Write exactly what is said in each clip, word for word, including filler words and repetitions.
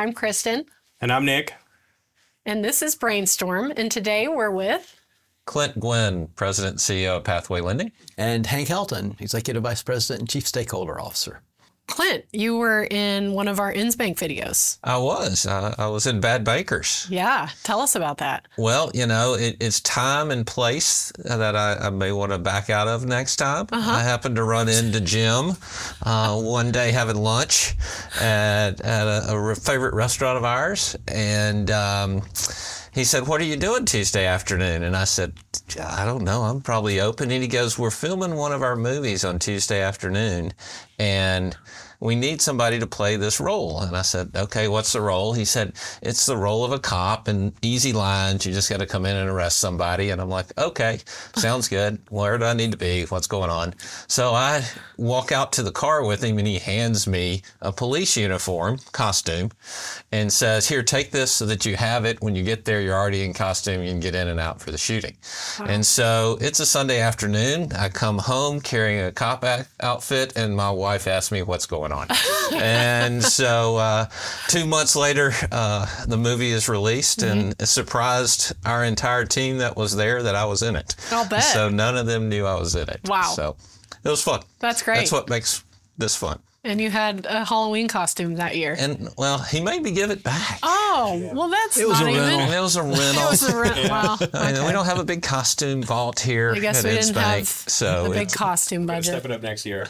I'm Kristen. And I'm Nick. And this is Brainstorm. And today we're with Clint Gwynn, President and C E O of Pathway Lending. And Hank Helton, Executive Vice President and Chief Stakeholder Officer. Clint. You were in one of our InsBank videos. I was. I, I was in Bad Bankers. Yeah. Tell us about that. Well, you know, it, it's time and place that I, I may want to back out of next time. Uh-huh. I happened to run into Jim uh, one day having lunch at, at a, a favorite restaurant of ours. And um, he said, "What are you doing Tuesday afternoon?" And I said, "I don't know. I'm probably open." And he goes, "We're filming one of our movies on Tuesday afternoon, and we need somebody to play this role." And I said, "Okay, what's the role?" He said, "It's the role of a cop, and easy lines. You just got to come in and arrest somebody." And I'm like, "Okay, sounds good. Where do I need to be? What's going on?" So I walk out to the car with him, and he hands me a police uniform, costume, and says, "Here, take this so that you have it. When you get there, you're already in costume. You can get in and out for the shooting." Wow. And so it's a Sunday afternoon. I come home carrying a cop outfit, and my wife asked me what's going on. And so uh, two months later, uh, the movie is released, mm-hmm. and it surprised our entire team that was there that I was in it. I'll bet. So none of them knew I was in it. Wow. So it was fun. That's great. That's what makes this fun. And you had a Halloween costume that year. And, well, he made me give it back. Oh, well, that's it was not a even... rental. It was a rental. It was a rental. Wow. Okay. I mean, we don't have a big costume vault here I guess at we didn't InsBank, have so a big it's- costume We're budget. step it up next year.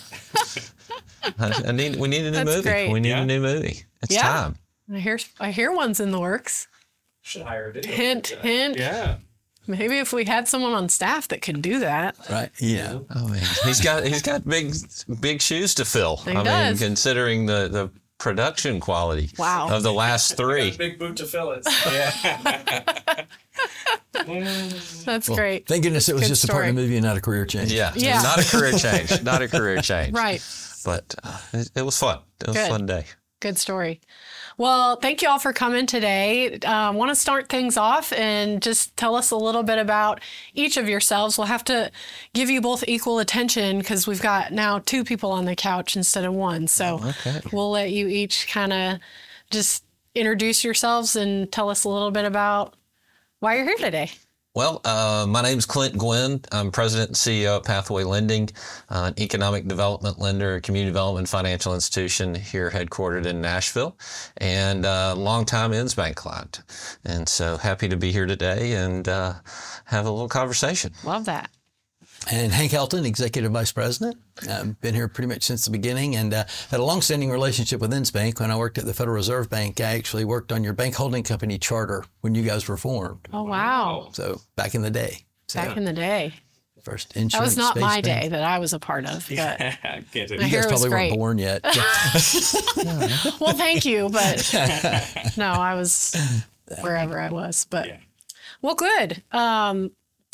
I, I need. We need a new That's movie. great. We need Yeah. a new movie. It's Yeah. time. I hear, I hear one's in the works. Should hire a video. Hint, hint. Yeah. Maybe if we had someone on staff that could do that. Right? Yeah. Oh man, he's got he's got big big shoes to fill. He I does. mean, considering the the production quality Wow. of the last three. Big boot to fill it. Yeah. That's Well, great. Thank goodness it was Good just a story. part of the movie and not a career change. Yeah, Yeah. not a career change. Not a career change. Right. But uh, it, it was fun. It was Good. a fun day. Good story. Well, thank you all for coming today. I uh, want to start things off and just tell us a little bit about each of yourselves. We'll have to give you both equal attention because we've got now two people on the couch instead of one. So Okay. we'll let you each kind of just introduce yourselves and tell us a little bit about why you're here today. Well, uh, my name's Clint Gwynn. I'm President and C E O of Pathway Lending, uh, an economic development lender, a community development financial institution here headquartered in Nashville, and a longtime InsBank client. And so happy to be here today and uh, have a little conversation. Love that. And Hank Helton, Executive Vice President. I've been here pretty much since the beginning and uh, had a long-standing relationship with InsBank. When I worked at the Federal Reserve Bank, I actually worked on your bank holding company charter when you guys were formed. Oh, wow. So back in the day. So, Back in the day. first That insurance was not space my bank. day that I was a part of. But Can't do I it. You hear guys it was probably great. weren't born yet. Well, thank you, but no, I was wherever I was. But Yeah. well, good. Um,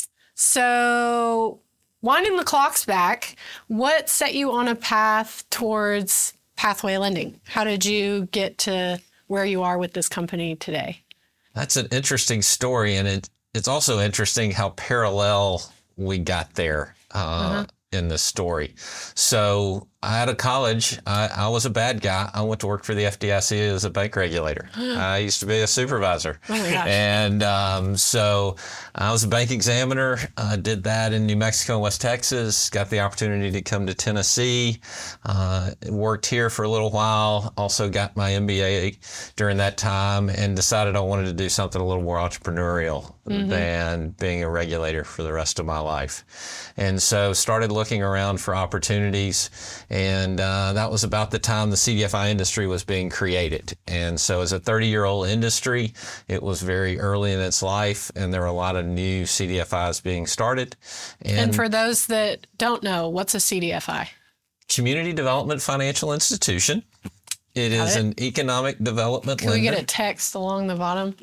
so winding the clocks back, what set you on a path towards Pathway Lending? How did you get to where you are with this company today? That's an interesting story, and it, it's also interesting how parallel we got there uh, Uh-huh. in this story. So out of college, I, I was a bad guy. I went to work for the F D I C as a bank regulator. I used to be a supervisor. Oh my gosh. And um, so I was a bank examiner. I did that in New Mexico and West Texas. Got the opportunity to come to Tennessee. Uh, worked here for a little while. Also got my M B A during that time and decided I wanted to do something a little more entrepreneurial Mm-hmm. than being a regulator for the rest of my life. And so started looking around for opportunities. And uh, that was about the time the C D F I industry was being created. And so as a thirty-year-old industry, it was very early in its life, and there were a lot of new C D F Is being started. And, And for those that don't know, what's a C D F I? Community Development Financial Institution. It Got is it. an economic development Can lender. we get a text along the bottom? Yeah.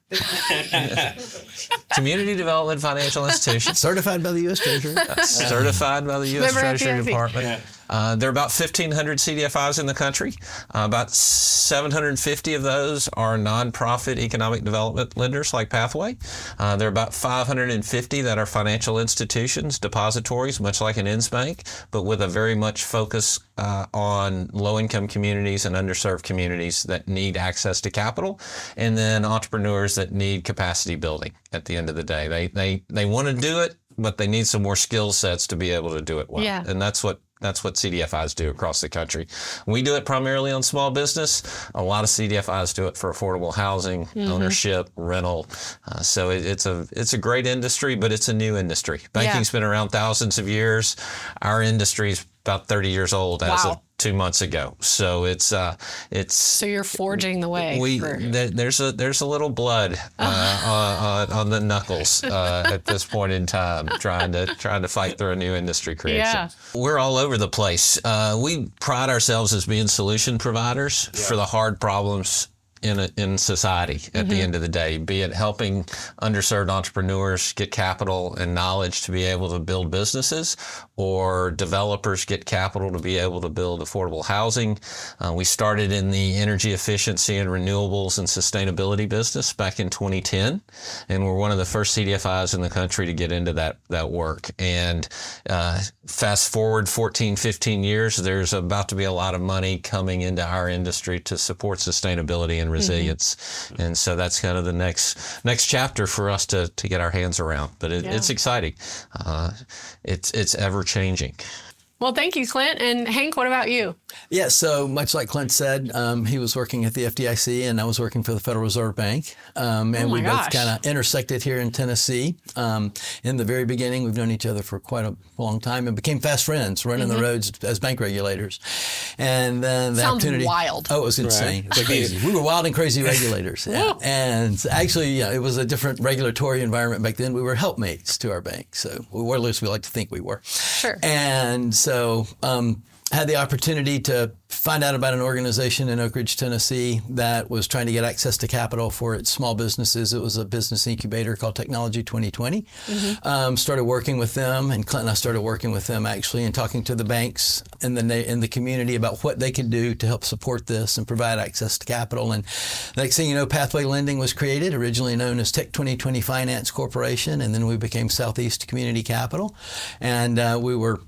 Community Development Financial Institution. Certified by the U S Treasury. Certified by the U S Member Treasury F D I C. Department. Yeah. Uh, there are about fifteen hundred C D F Is in the country. Uh, about seven hundred fifty of those are nonprofit economic development lenders like Pathway. Uh, there are about five hundred fifty that are financial institutions, depositories, much like an InsBank, but with a very much focus uh, on low-income communities and underserved communities that need access to capital, and then entrepreneurs that need capacity building at the end of the day. They, they, they want to do it, but they need some more skill sets to be able to do it well. Yeah. And that's what That's what C D F Is do across the country. We do it primarily on small business. A lot of C D F Is do it for affordable housing, mm-hmm. ownership, rental. Uh, so it, it's a it's a great industry, but it's a new industry. Banking's Yeah. been around thousands of years. Our industry's about thirty years old as Wow. of two months ago. So it's uh, it's. So you're forging the way. We for... there, there's a there's a little blood uh, on, on the knuckles uh, at this point in time, trying to trying to fight through a new industry creation. Yeah. We're all over the place. Uh, we pride ourselves as being solution providers Yeah. for the hard problems in a, in society at the end of the day, be it helping underserved entrepreneurs get capital and knowledge to be able to build businesses, or developers get capital to be able to build affordable housing. Uh, we started in the energy efficiency and renewables and sustainability business back in twenty ten, and we're one of the first C D F Is in the country to get into that, that work. And uh, fast forward fourteen, fifteen years, there's about to be a lot of money coming into our industry to support sustainability and resilience. Mm-hmm. And so that's kind of the next next chapter for us to, to get our hands around. But it, Yeah. it's exciting. Uh, it's it's ever changing. Well, thank you, Clint. And Hank, what about you? Yeah, so much like Clint said, um, he was working at the F D I C and I was working for the Federal Reserve Bank. Um, and Oh my we gosh. both kind of intersected here in Tennessee. Um, in the very beginning, we've known each other for quite a long time and became fast friends running Mm-hmm. the roads as bank regulators. And then the Sounds opportunity. wild. Oh, it was insane. It was crazy. We were wild and crazy regulators. Yeah. And actually, yeah, it was a different regulatory environment back then. We were helpmates to our bank. So, or at least we like to think we were. Sure. And so, um, had the opportunity to find out about an organization in Oak Ridge, Tennessee that was trying to get access to capital for its small businesses. It was a business incubator called Technology twenty twenty. Mm-hmm. Um, started working with them, and Clint and I started working with them actually and talking to the banks in the na- in the community about what they could do to help support this and provide access to capital. And the next thing you know, Pathway Lending was created, originally known as Tech twenty twenty Finance Corporation, and then we became Southeast Community Capital. And uh, we were,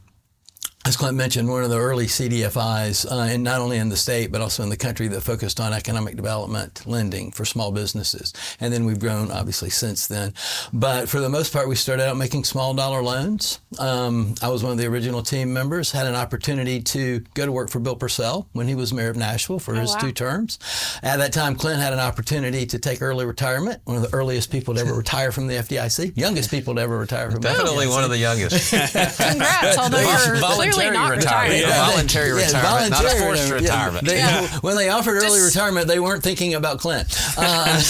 as Clint mentioned, one of the early C D F Is, uh, and not only in the state, but also in the country, that focused on economic development lending for small businesses. And then we've grown, obviously, since then. But for the most part, we started out making small dollar loans. Um, I was one of the original team members, had an opportunity to go to work for Bill Purcell when he was mayor of Nashville for Oh, his wow. two terms. At that time, Clint had an opportunity to take early retirement, one of the earliest people to ever retire from the F D I C, youngest people to ever retire from the F D I C. Definitely one of the youngest. Congrats, although you're clearly not retirement. retired. Yeah. Voluntary Yeah, retirement, not a voluntary forced retirement. Yeah, retirement. they- Yeah. When they offered early Just- retirement, they weren't thinking about Clint. Uh,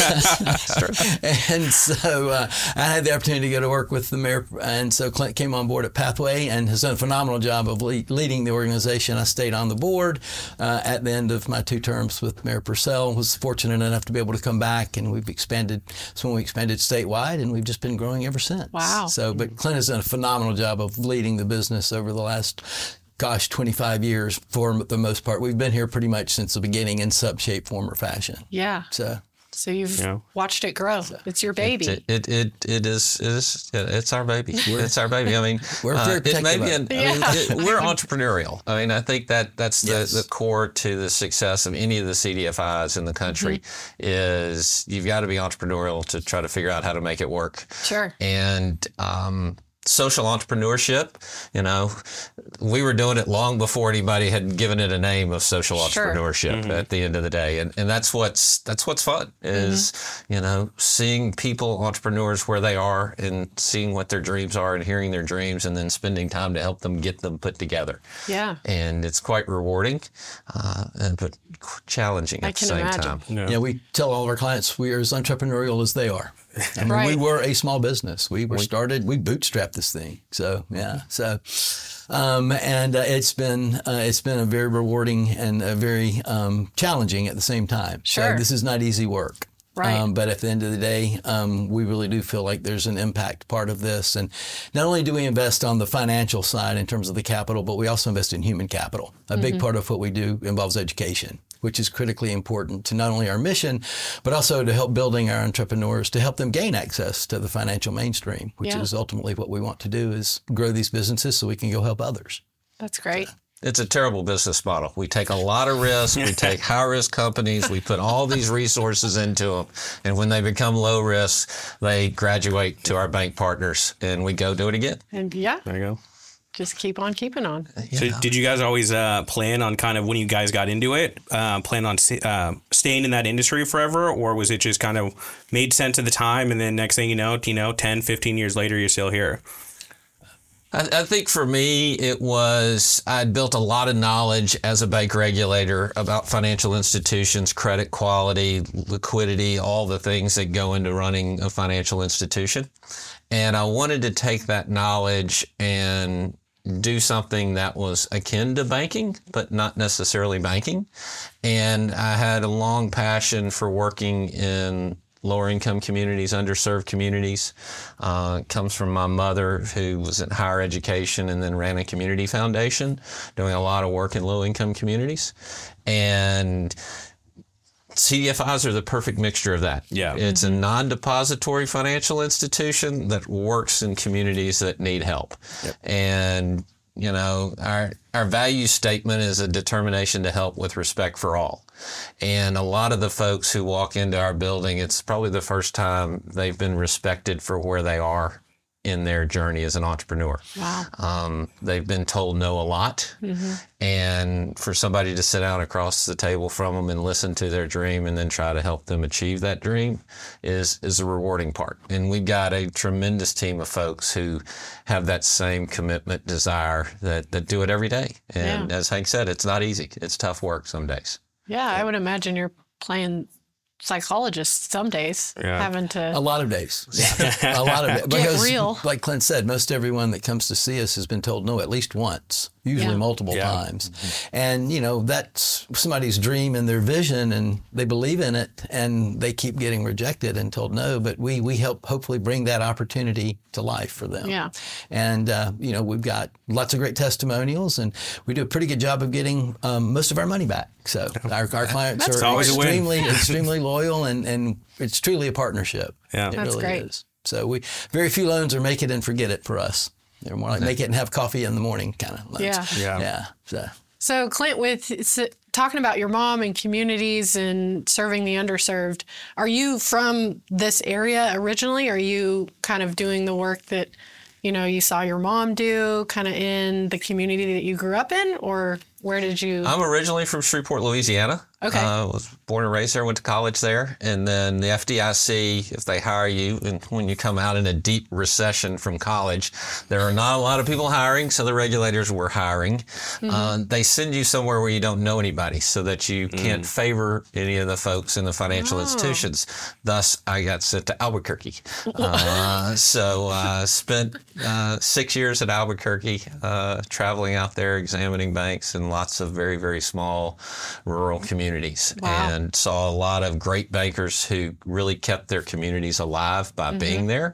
and so uh, I had the opportunity to go to work with the mayor, and so Clint came on board at Pathway and has done a phenomenal job of le- leading the organization. I stayed on the board uh, at the end of my two terms with Mayor Purcell. Was fortunate enough to be able to come back, and we've expanded. So when we expanded statewide, and we've just been growing ever since. Wow. So, but Clint has done a phenomenal job of leading the business over the last, gosh, twenty-five years for the most part. We've been here pretty much since the beginning in some shape, form, or fashion. Yeah. So, So you've Yeah. watched it grow. It's your baby. It it it, it is it is it's our baby. It's our baby. I mean, We're uh, very it may protective be of an, it. I mean, Yeah. it, we're entrepreneurial. I mean, I think that that's the, Yes. the core to the success of any of the C D F Is in the country Mm-hmm. is you've got to be entrepreneurial to try to figure out how to make it work. Sure. And um, social entrepreneurship, you know, we were doing it long before anybody had given it a name of social Sure. entrepreneurship at the end of the day. And and that's what's that's what's fun is, Mm-hmm. you know, seeing people, entrepreneurs where they are and seeing what their dreams are and hearing their dreams and then spending time to help them get them put together. Yeah. And it's quite rewarding, uh, and, but challenging I at the can same imagine. time. No. yeah, we tell all of our clients we are as entrepreneurial as they are. I mean, Right. we were a small business. We were started, we bootstrapped this thing. So, yeah. So, um, and uh, it's been uh, it's been a very rewarding and a very um, challenging at the same time. Sure. So this is not easy work. Right. Um, but at the end of the day, um, we really do feel like there's an impact part of this. And not only do we invest on the financial side in terms of the capital, but we also invest in human capital. A mm-hmm. big part of what we do involves education, which is critically important to not only our mission, but also to help building our entrepreneurs, to help them gain access to the financial mainstream, which yeah. is ultimately what we want to do, is grow these businesses so we can go help others. That's great. So. It's a terrible business model. We take a lot of risk. We take high-risk companies. We put all these resources into them. And when they become low risk, they graduate to our bank partners, and we go do it again. And yeah. There you go. Just keep on keeping on. So yeah. Did you guys always uh, plan on kind of, when you guys got into it, uh, plan on uh, staying in that industry forever? Or was it just kind of made sense at the time, and then next thing you know, you know, ten, fifteen years later, you're still here? I, I think for me, it was, I'd built a lot of knowledge as a bank regulator about financial institutions, credit quality, liquidity, all the things that go into running a financial institution. And I wanted to take that knowledge and do something that was akin to banking, but not necessarily banking. And I had a long passion for working in lower income communities, underserved communities. Uh, comes from my mother, who was in higher education and then ran a community foundation, doing a lot of work in low income communities. And C D F Is are the perfect mixture of that. Yeah. It's a non-depository financial institution that works in communities that need help. Yep. And, you know, our our value statement is a determination to help with respect for all. And a lot of the folks who walk into our building, it's probably the first time they've been respected for where they are in their journey as an entrepreneur. Wow. Um, they've been told no a lot. Mm-hmm. And for somebody to sit down across the table from them and listen to their dream and then try to help them achieve that dream is, is a rewarding part. And we've got a tremendous team of folks who have that same commitment, desire, that, that do it every day. And yeah. as Hank said, it's not easy. It's tough work some days. Yeah, I would imagine you're playing psychologist some days, yeah. having to... A lot of days. Yeah. A lot of days. Get Because, real. like Clint said, most everyone that comes to see us has been told no at least once, usually Yeah. multiple Yeah. times. Mm-hmm. And, you know, that's somebody's dream and their vision, and they believe in it, and they keep getting rejected and told no, but we, we help hopefully bring that opportunity to life for them. Yeah. And, uh, you know, we've got lots of great testimonials, and we do a pretty good job of getting um, most of our money back. So our, our clients That's are always a win. extremely, extremely loyal, and, and it's truly a partnership. Yeah. It That's really great. is. So we very few loans are make it and forget it for us. They're more like make it and have coffee in the morning kind of loans. Yeah. Yeah. Yeah. So. So, Clint, with s- talking about your mom and communities and serving the underserved, are you from this area originally? Are you kind of doing the work that, you know, you saw your mom do kind of in the community that you grew up in, or where did you? I'm originally from Shreveport, Louisiana. Okay. I uh, was born and raised there, went to college there. And then the F D I C, if they hire you, and when you come out in a deep recession from college, there are not a lot of people hiring, so the regulators were hiring. Mm-hmm. Uh, they send you somewhere where you don't know anybody so that you mm. can't favor any of the folks in the financial oh. institutions. Thus, I got sent to Albuquerque. uh, so I uh, spent uh, six years at Albuquerque, uh, traveling out there, examining banks in lots of very, very small rural communities. Wow. And saw a lot of great bankers who really kept their communities alive by mm-hmm. being there,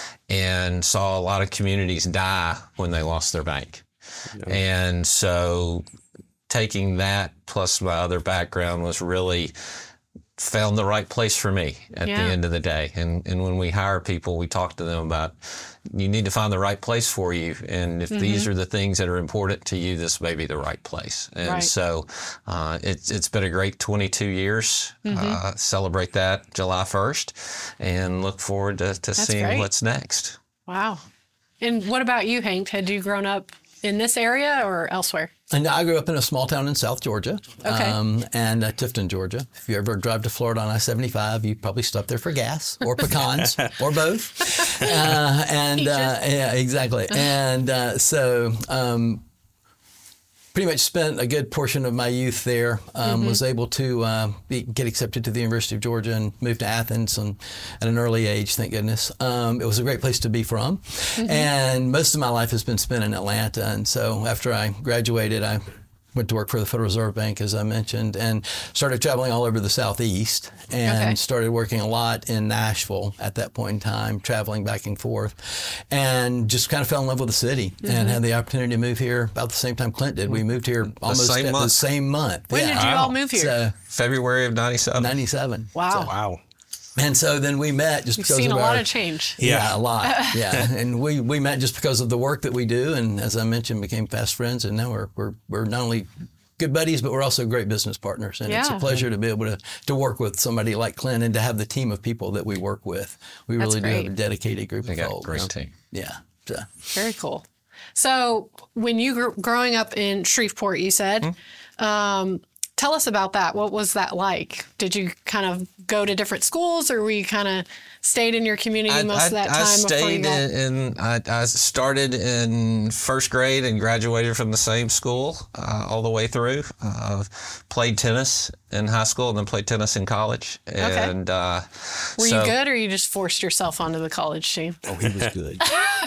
and saw a lot of communities die when they lost their bank. Yeah. And so taking that plus my other background was really found the right place for me at yeah. the end of the day. And and when we hire people, we talk to them about, you need to find the right place for you. And if mm-hmm. these are the things that are important to you, this may be the right place. And right. so uh, it's it's been a great twenty-two years. Mm-hmm. Uh, celebrate that July first, and look forward to, to seeing great. what's next. Wow. And what about you, Hank? Had you grown up in this area or elsewhere? And I grew up in a small town in South Georgia, okay. um, and uh, Tifton, Georgia. If you ever drive to Florida on I seventy-five, you probably stop there for gas or pecans or both. Uh, and uh, yeah, exactly. And uh, so um, pretty much spent a good portion of my youth there. Um, mm-hmm. Was able to uh, be, get accepted to the University of Georgia and moved to Athens and, at an early age, thank goodness. Um, it was a great place to be from. Mm-hmm. And most of my life has been spent in Atlanta. And so after I graduated, I went to work for the Federal Reserve Bank, as I mentioned, and started traveling all over the Southeast and Okay. started working a lot in Nashville at that point in time, traveling back and forth, and just kind of fell in love with the city Mm-hmm. and had the opportunity to move here about the same time Clint did. We moved here almost same at month. the same month. When yeah. did you Wow. all move here? So, February of ninety-seven. ninety-seven. Wow. Wow. And so then we met just You've because seen of a our, lot of change. Yeah, Yeah. a lot. Yeah, and we, we met just because of the work that we do, and as I mentioned, became fast friends, and now we're we're we're not only good buddies, but we're also great business partners, and it's a Yeah. pleasure to be able to to work with somebody like Clint and to have the team of people that we work with. We That's really do have great. a dedicated group They of got a folks. great team. Yeah. So, Very cool. So, when you grew growing up in Shreveport, you said, Hmm? um, tell us about that. What was that like? Did you kind of go to different schools, or were you kind of stayed in your community most of that time? I before you stayed got... in, in I, I started in first grade and graduated from the same school uh, all the way through. Uh, played tennis in high school and then played tennis in college. And uh, Were so you good, or you just forced yourself onto the college team? oh, he was good.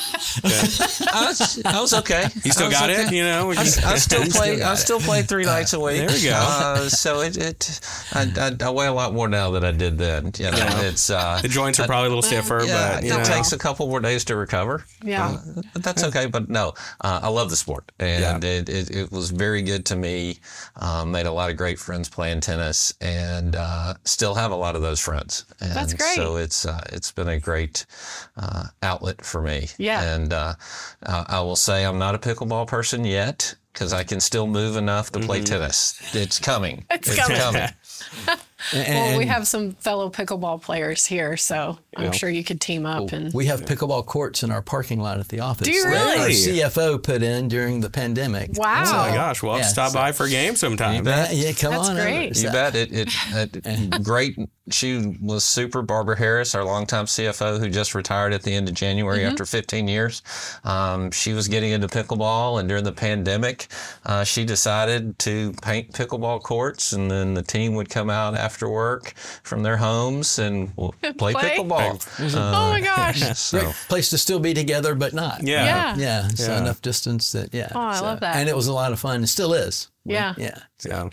I was, I was okay. You still I was got okay. it, you know? I, I still He still play. got I it. still play three nights a week. There we go. Uh, so it, it I, I, I weigh a lot more now than I did then. You know, Yeah. it's uh, The joints are probably a little stiffer, yeah, but it you know. takes a couple more days to recover. Yeah. Uh, but that's okay. But no, uh, I love the sport, and it, it, it was very good to me. Um, made a lot of great friends playing tennis, and uh, still have a lot of those friends. And That's great. So it's uh, it's been a great uh, outlet for me. Yeah. And uh, uh, I will say I'm not a pickleball person yet, because I can still move enough to play tennis. It's coming. It's coming. Well, we And- have some fellow pickleball players here, so I'm Yeah. sure you could team up. And We have pickleball courts in our parking lot at the office. Do you that Our really? C F O put in during the pandemic. Wow. Oh my gosh, we'll have Yeah, to stop so- by for a game sometime. bet. Yeah, yeah, come That's on great. over. You So- bet. It, it, it great. She was super. Barbara Harris, our longtime C F O, who just retired at the end of January after fifteen years. Um, she was getting into pickleball, and during the pandemic, uh, she decided to paint pickleball courts, and then the team would come out after work from their homes and we'll play, Play? pickleball. oh my gosh. So Great place to still be together, but not. Yeah. Yeah. Yeah, so Yeah. enough distance that, yeah. Oh, I so- love that. And it was a lot of fun. It still is. Yeah. Yeah. Yeah.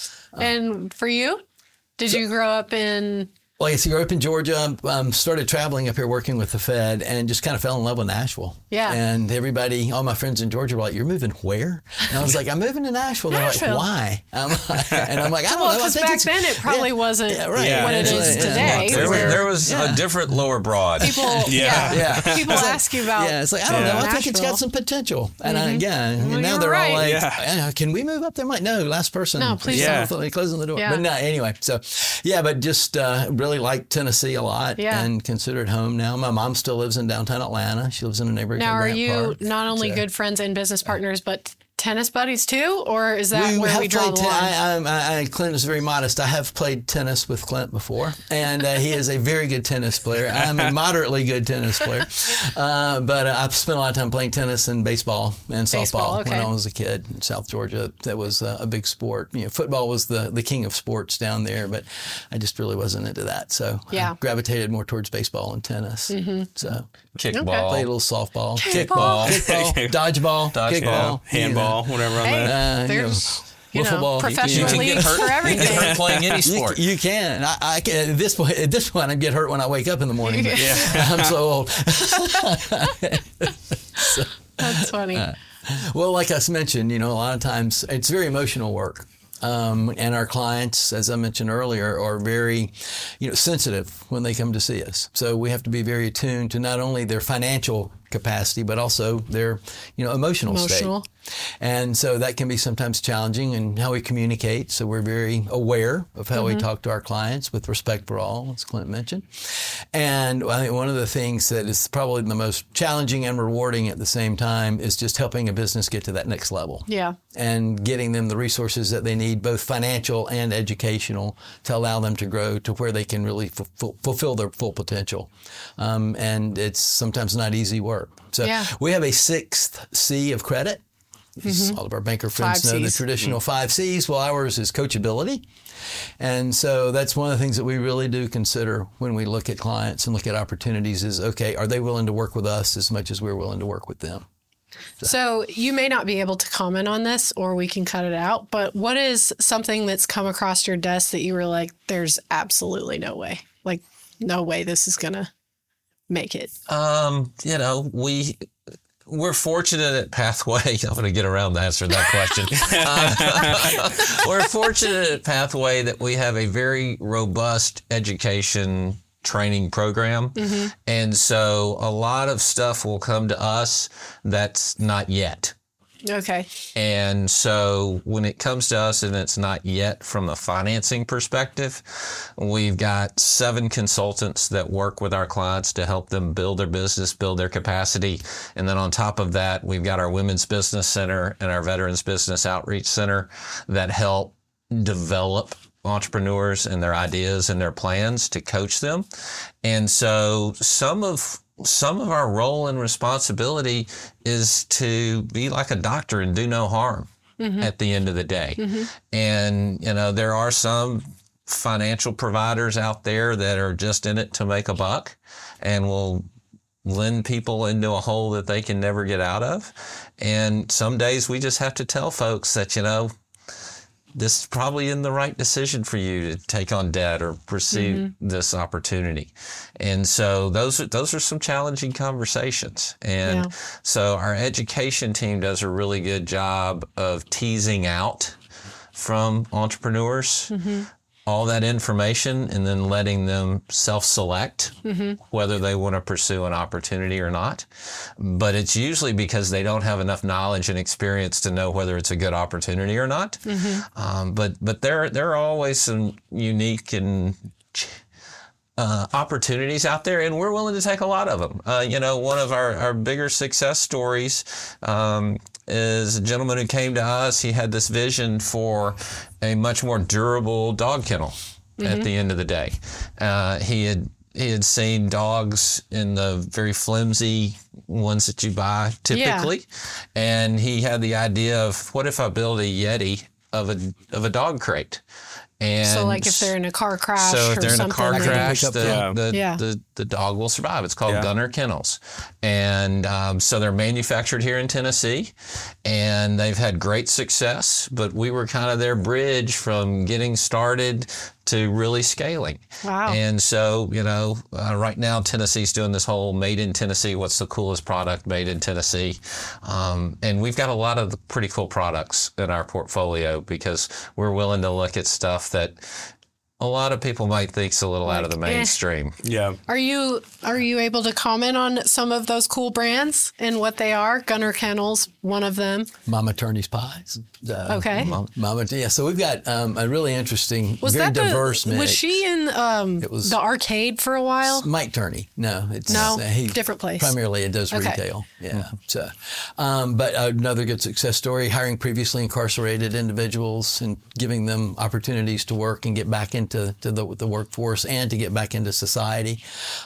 And for you, did you grow up in? Well, I grew up in Georgia, um, started traveling up here working with the Fed, and just kind of fell in love with Nashville. Yeah. And everybody, all my friends in Georgia were like, "You're moving where?" And I was like, "I'm moving to Nashville." They're like, Nashville. "Why?" I'm like, and I'm like, "I don't Well, know." I because think back it's- then it probably yeah. wasn't Yeah, right. Yeah. what it Yeah. is Yeah. today. there, where there was Yeah. a different lower broad. people, Yeah. yeah, Yeah. people ask you about. Yeah, it's like, I don't Yeah. know. I think it's Nashville. got some potential. And I, yeah, and Well, now you're they're right. all like, Yeah. "Uh, can we move up there? I'm like, no, last person. No, please Yeah. don't. Closing the door. Yeah. But no, anyway. So, yeah, but just uh, really like Tennessee a lot Yeah. and consider it home now. My mom still lives in downtown Atlanta. She lives in a neighborhood Now, called are Grant you Park. not only So- good friends and business partners, but tennis buddies too, or is that where have we draw played the ten- line? I, I, I, Clint is very modest. I have played tennis with Clint before, and uh, he is a very good tennis player. I'm a moderately good tennis player, uh, but uh, I've spent a lot of time playing tennis and baseball and Baseball, softball okay. when I was a kid in South Georgia. That was uh, a big sport. You know, football was the, the king of sports down there, but I just really wasn't into that. So Yeah. I gravitated more towards baseball and tennis. Mm-hmm. So Kickball. played a little softball, Kickball. kickball, dodgeball, Dodgeball. kickball, Handball, whatever on Hey, that. Uh, you there's you wiffle know, ball. You can- professional You can leagues get hurt. for You can get everything. hurt playing any You, sport. you can. I, I can. At this point, at this point, I get hurt when I wake up in the morning. But I'm so old. That's funny. Well, like I mentioned, you know, a lot of times it's very emotional work. Um, and our clients, as I mentioned earlier, are very, you know, sensitive when they come to see us. So we have to be very attuned to not only their financial capacity, but also their, you know, emotional, Emotional. state. And so that can be sometimes challenging in how we communicate. So we're very aware of how we talk to our clients with respect for all, as Clint mentioned. And I think one of the things that is probably the most challenging and rewarding at the same time is just helping a business get to that next level. Yeah. And getting them the resources that they need, both financial and educational, to allow them to grow to where they can really fu- fulfill their full potential. Um, and it's sometimes not easy work. So Yeah. we have a sixth C of credit. As all of our banker friends Five know the Cs. traditional five C's. Well, ours is coachability. And so that's one of the things that we really do consider when we look at clients and look at opportunities is, okay, are they willing to work with us as much as we're willing to work with them? So you may not be able to comment on this, or we can cut it out, but what is something that's come across your desk that you were like, there's absolutely no way, like no way this is going to make it? Um, you know, we, we're fortunate at Pathway. I'm going to get around to answer that question. uh, we're fortunate at Pathway that we have a very robust education training program. Mm-hmm. And so a lot of stuff will come to us that's not yet. Okay. And so when it comes to us and it's not yet from a financing perspective, we've got seven consultants that work with our clients to help them build their business, build their capacity. And then on top of that, we've got our Women's Business Center and our Veterans Business Outreach Center that help develop entrepreneurs and their ideas and their plans to coach them. And so some of some of our role and responsibility is to be like a doctor and do no harm mm-hmm. at the end of the day. Mm-hmm. And, you know, there are some financial providers out there that are just in it to make a buck and will lend people into a hole that they can never get out of. And some days we just have to tell folks that, you know, this is probably in the right decision for you to take on debt or pursue mm-hmm. this opportunity. And so those are, those are some challenging conversations. And yeah. so our education team does a really good job of teasing out from entrepreneurs mm-hmm. all that information and then letting them self-select mm-hmm. whether they want to pursue an opportunity or not. But it's usually because they don't have enough knowledge and experience to know whether it's a good opportunity or not. Mm-hmm. Um, but but there, there are always some unique and uh, opportunities out there, and we're willing to take a lot of them. Uh, you know, one of our, our bigger success stories um, is a gentleman who came to us. He had this vision for a much more durable dog kennel mm-hmm. at the end of the day. Uh, he had he had seen dogs in the very flimsy ones that you buy typically, yeah. and he had the idea of, what if I build a Yeti of a of a dog crate? And so, like if they're in a car crash, so if or they're in something, a car crash, the, yeah. the, yeah. the the dog will survive. It's called yeah. Gunner Kennels, and um, so they're manufactured here in Tennessee, and they've had great success. But we were kind of their bridge from getting started to really scaling. Wow. And so, you know, uh, right now Tennessee's doing this whole made in Tennessee. What's the coolest product made in Tennessee? Um, and we've got a lot of pretty cool products in our portfolio because we're willing to look at stuff that a lot of people might think's a little like, out of the mainstream. Eh. Yeah. Are you are you able to comment on some of those cool brands and what they are? Gunner Kennels, one of them. Mama Turney's Pies. Uh, okay. Mama, Mama, yeah. So we've got um, a really interesting, was very that the, diverse mix. Was she in um, it was the arcade for a while? Mike Turney. No, it's no uh, he different place. Primarily, it does okay. retail. Yeah. Mm-hmm. So, um, but another good success story: hiring previously incarcerated individuals and giving them opportunities to work and get back into to the, the workforce and to get back into society.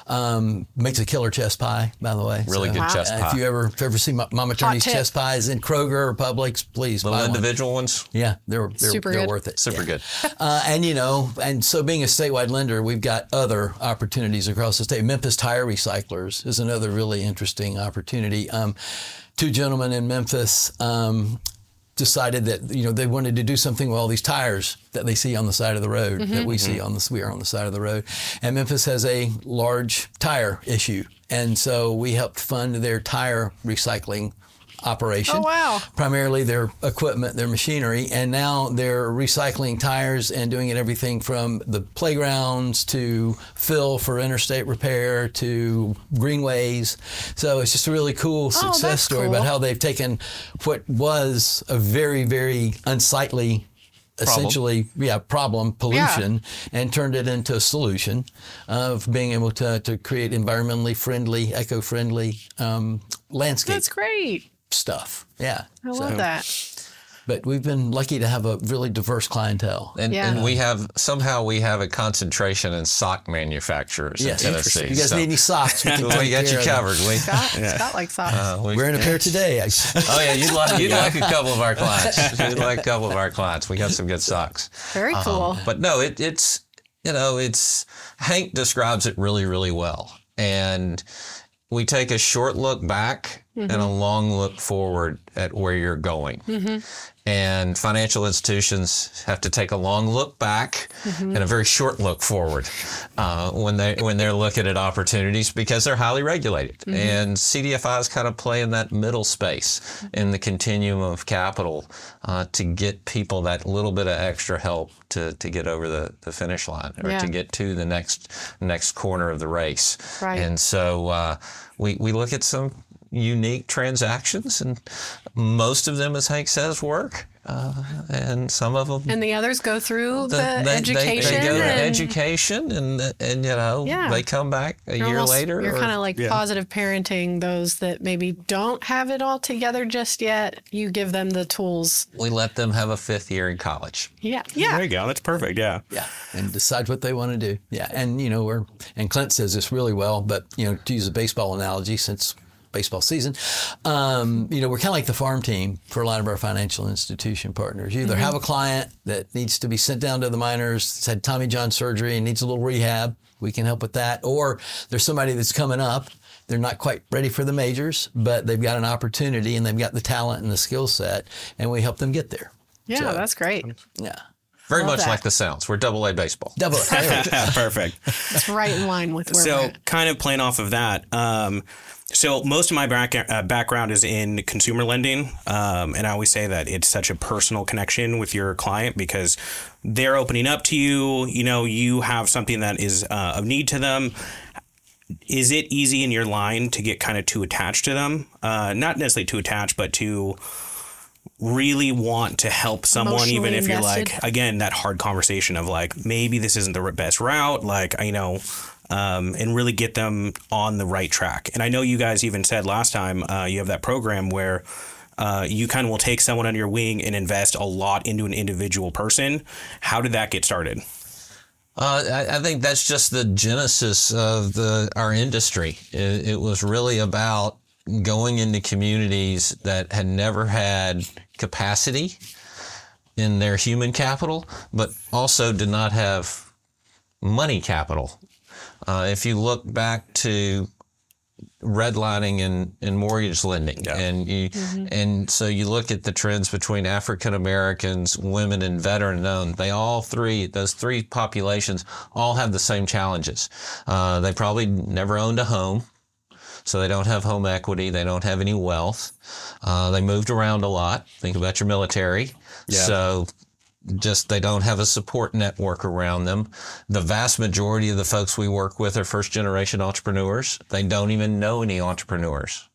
Um, makes a killer chest pie, by the way. Really so, good wow. chest uh, pie. If you ever if you ever see Mama Turney's chest pies in Kroger or Publix, please little buy individual one. ones. Yeah, they're they're, Super they're good. worth it. Super yeah. good. Uh, and you know, and so being a statewide lender, we've got other opportunities across the state. Memphis Tire Recyclers is another really interesting opportunity. Um, two gentlemen in Memphis um, decided that you know they wanted to do something with all these tires that they see on the side of the road mm-hmm. that we mm-hmm. see on the we are on the side of the road. And Memphis has a large tire issue, and so we helped fund their tire recycling operation. Oh, wow. Primarily their equipment, their machinery, and now they're recycling tires and doing it everything from the playgrounds to fill for interstate repair to greenways. So it's just a really cool success oh, that's story cool. about how they've taken what was a very, very unsightly Problem. essentially, yeah, problem, pollution, yeah. and turned it into a solution of being able to, to create environmentally friendly, eco-friendly um, landscape. That's great. Stuff. Yeah. I love so, that. But we've been lucky to have a really diverse clientele. And, yeah. and we have, somehow we have a concentration in sock manufacturers yes, in Tennessee. You guys so. need any socks? We, can we got you covered. We, Scott, yeah. Scott likes socks. Uh, we, We're in a pair today. oh, yeah. You'd like, you'd like a couple of our clients. You'd like a couple of our clients. We got some good socks. Very cool. Um, but no, it, it's, you know, it's, Hank describes it really, really well. And we take a short look back mm-hmm. and a long look forward at where you're going. Mm-hmm. And financial institutions have to take a long look back mm-hmm. and a very short look forward uh, when they when they're looking at opportunities, because they're highly regulated. Mm-hmm. And C D F Is kind of play in that middle space in the continuum of capital uh, to get people that little bit of extra help to, to get over the, the finish line or yeah. to get to the next next corner of the race. Right. And so uh, we we look at some unique transactions, and most of them, as Hank says, work. Uh, and some of them, and the others go through the, the they, education. They, they go to and, education, and and you know yeah. they come back a you're year almost, later. You're kind of like yeah. positive parenting those that maybe don't have it all together just yet. You give them the tools. We let them have a fifth year in college. Yeah, yeah. There you go. That's perfect. Yeah, yeah, and decide what they want to do. Yeah, and you know we're and Clint says this really well, but you know to use a baseball analogy, since baseball season, um, you know, we're kind of like the farm team for a lot of our financial institution partners. You either mm-hmm. have a client that needs to be sent down to the minors, has had Tommy John surgery and needs a little rehab. We can help with that. Or there's somebody that's coming up. They're not quite ready for the majors, but they've got an opportunity and they've got the talent and the skill set, and we help them get there. Yeah, so, that's great. Yeah. Very Love much that. like the Sounds. We're double A baseball. Double A. Perfect. It's right in line with where so we're at. kind of playing off of that. Um, so most of my back, uh, background is in consumer lending. Um, and I always say that it's such a personal connection with your client because they're opening up to you. You know, you have something that is uh, of need to them. Is it easy in your line to get kind of too attached to them? Uh, not necessarily too attached, but to really want to help someone, even if you're invested. like, again, that hard conversation of like, maybe this isn't the best route, like, you know, um, and really get them on the right track. And I know you guys even said last time uh, you have that program where uh, you kind of will take someone under your wing and invest a lot into an individual person. How did that get started? Uh, I, I think that's just the genesis of the our industry. It, it was really about going into communities that had never had capacity in their human capital, but also did not have money capital. Uh, if you look back to redlining and, and mortgage lending, yeah. and you, mm-hmm. and so you look at the trends between African Americans, women, and veteran-owned. They all three, those three populations, all have the same challenges. Uh, they probably never owned a home. So they don't have home equity. They don't have any wealth. Uh, they moved around a lot. Think about your military. Yeah. So just they don't have a support network around them. The vast majority of the folks we work with are first-generation entrepreneurs. They don't even know any entrepreneurs.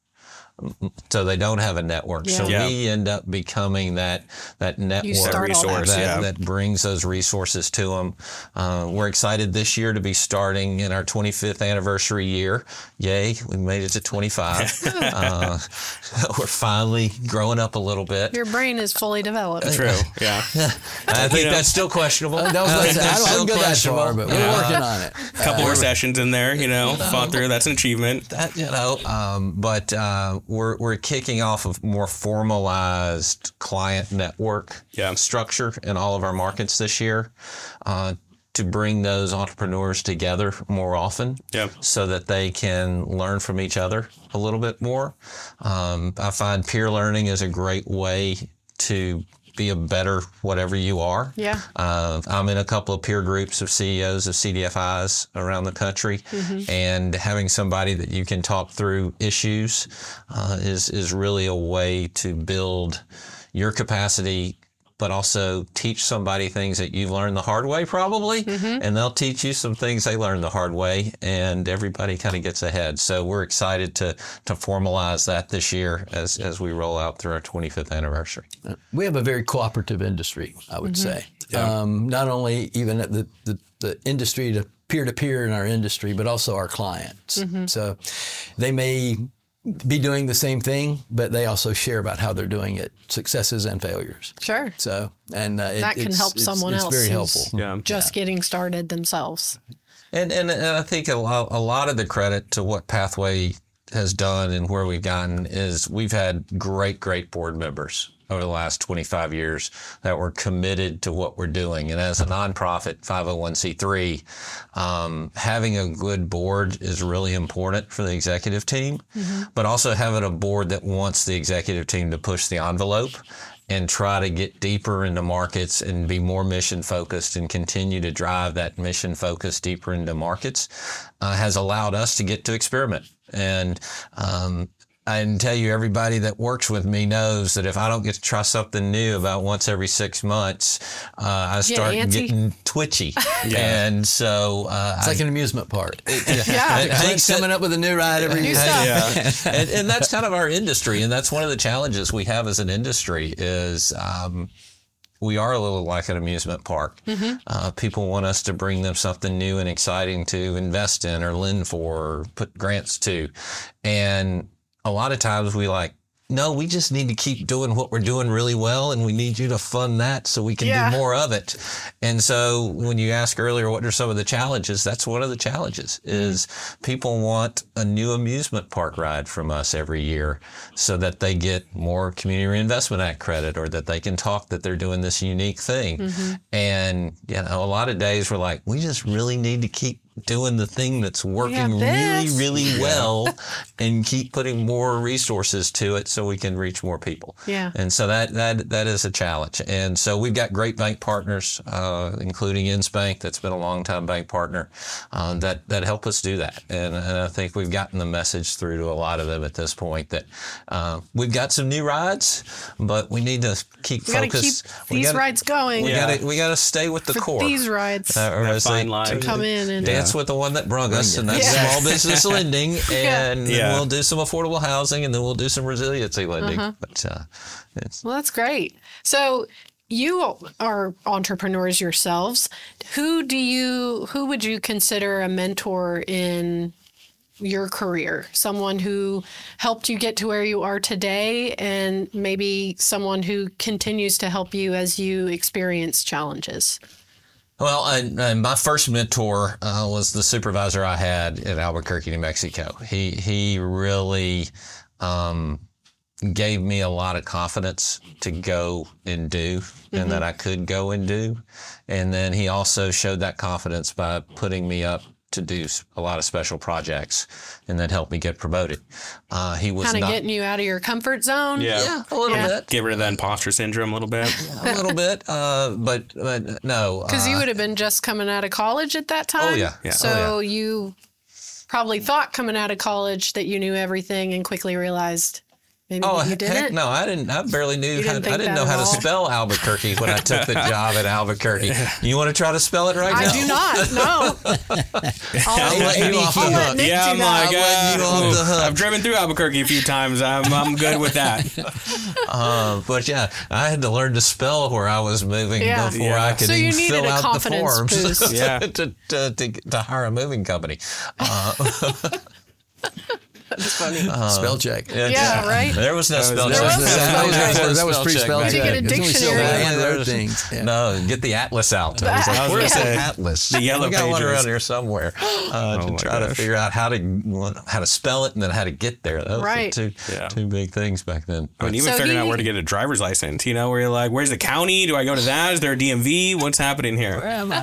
So they don't have a network. Yeah. So yeah. we end up becoming that that network resource that, yeah. that brings those resources to them. Uh, we're excited this year to be starting in our twenty-fifth anniversary year. Yay, we made it to twenty-five. uh, we're finally growing up a little bit. Your brain is fully developed. True, yeah. I think you know, that's still questionable. Uh, that was, I, think I don't go that far, but we're yeah. working on it. A couple uh, more sessions in there, you know, fought through. That's an achievement. That, you know, um, but uh, we're we're kicking off a more formalized client network yeah. structure in all of our markets this year uh, to bring those entrepreneurs together more often yeah. so that they can learn from each other a little bit more. Um, I find peer learning is a great way to be a better whatever you are. Yeah. Uh, I'm in a couple of peer groups of C E Os of C D F Is around the country, mm-hmm. and having somebody that you can talk through issues uh, is is really a way to build your capacity, but also teach somebody things that you've learned the hard way probably, mm-hmm. and they'll teach you some things they learned the hard way, and everybody kind of gets ahead. So we're excited to to formalize that this year as, as we roll out through our twenty-fifth anniversary. We have a very cooperative industry, I would mm-hmm. say. Yeah. Um, not only even at the, the, the industry to peer-to-peer in our industry, but also our clients. Mm-hmm. So they may be doing the same thing, but they also share about how they're doing it, successes and failures. Sure. So, and uh, it, that can it's, help it's, someone it's else. It's very helpful. Yeah. Just yeah. getting started themselves. And, and and I think a lot, a lot of the credit to what Pathway has done and where we've gotten is we've had great, great board members over the last twenty-five years that were committed to what we're doing. And as a nonprofit five oh one c three, um, having a good board is really important for the executive team, mm-hmm. but also having a board that wants the executive team to push the envelope and try to get deeper into markets and be more mission focused and continue to drive that mission focus deeper into markets uh, has allowed us to get to experiment. And um, I can tell you, everybody that works with me knows that if I don't get to try something new about once every six months, uh, I start yeah, getting twitchy. yeah. And so uh, it's I, like an amusement park. yeah, and Hank's coming up with a new ride every new year. stuff. Yeah. and, and that's kind of our industry, and that's one of the challenges we have as an industry is. Um, We are a little like an amusement park. Mm-hmm. Uh, people want us to bring them something new and exciting to invest in or lend for or put grants to. And a lot of times we like, no, we just need to keep doing what we're doing really well, and we need you to fund that so we can yeah. do more of it. And so when you asked earlier, what are some of the challenges? That's one of the challenges is people want a new amusement park ride from us every year so that they get more Community Reinvestment Act credit or that they can talk that they're doing this unique thing. Mm-hmm. And, you know, a lot of days we're like, we just really need to keep doing the thing that's working really, really well and keep putting more resources to it so we can reach more people. Yeah. And so that that that is a challenge. And so we've got great bank partners, uh, including InSpank, that's been a long-time bank partner, uh, that, that help us do that. And, and I think we've gotten the message through to a lot of them at this point that uh, we've got some new rides, but we need to keep we focus. Gotta keep we these gotta, rides going. We yeah. got to we got to stay with the For core. These rides. Uh, or that fine line. To come in and dance with the one that brung us, and that's Yeah. small business lending, and Yeah. then we'll do some affordable housing, and then we'll do some resiliency lending. Uh-huh. But uh, it's, Well, that's great. So you are entrepreneurs yourselves. Who do you, who would you consider a mentor in your career? Someone who helped you get to where you are today, and maybe someone who continues to help you as you experience challenges? Well, and, and my first mentor uh, was the supervisor I had in Albuquerque, New Mexico. He he really um, gave me a lot of confidence to go and do, mm-hmm. and that I could go and do. And then he also showed that confidence by putting me up to do a lot of special projects, and that helped me get promoted. Uh, he was kind of not, getting you out of your comfort zone. Yeah. yeah, a little Yeah. bit. Get rid of that imposter syndrome a little bit. A little bit, uh, but, but no. Because uh, you would have been just coming out of college at that time. Oh, yeah. Yeah. So Oh, you probably thought coming out of college that you knew everything and quickly realized maybe Oh, that you heck didn't. no, I didn't. I barely knew. You How, didn't I think didn't that know at how to all? spell Albuquerque when I took the job at Albuquerque. You want to try to spell it right I now? do not. No. I'll, I'll let you off the I'll let hook. Nick Yeah, do I'm that. like, letting you off the uh, hook. I've driven through Albuquerque a few times. I'm I'm good with that. Uh, but yeah, I had to learn to spell where I was moving Yeah. before Yeah. I could So you even needed fill a out the confidence forms boost. Yeah. to, to, to, to hire a moving company. Uh, That's funny. Spell check. Yeah, right? There was no was spell no check. spell check. There was no That was spell pre-spell check back check. then. You get a That's when we still dictionary. had There other was- things. Yeah. No, get the atlas out. I was like, I was where's gonna the say, atlas? the yellow we got one pages. around here somewhere uh, Oh to my try to gosh. figure out how to how to spell it and then how to get there. Those Right. were two Yeah. two big things back then. I mean, even So figuring he- out where to get a driver's license, you know, where you're like, where's the county? Do I go to that? Is there a D M V? What's happening here?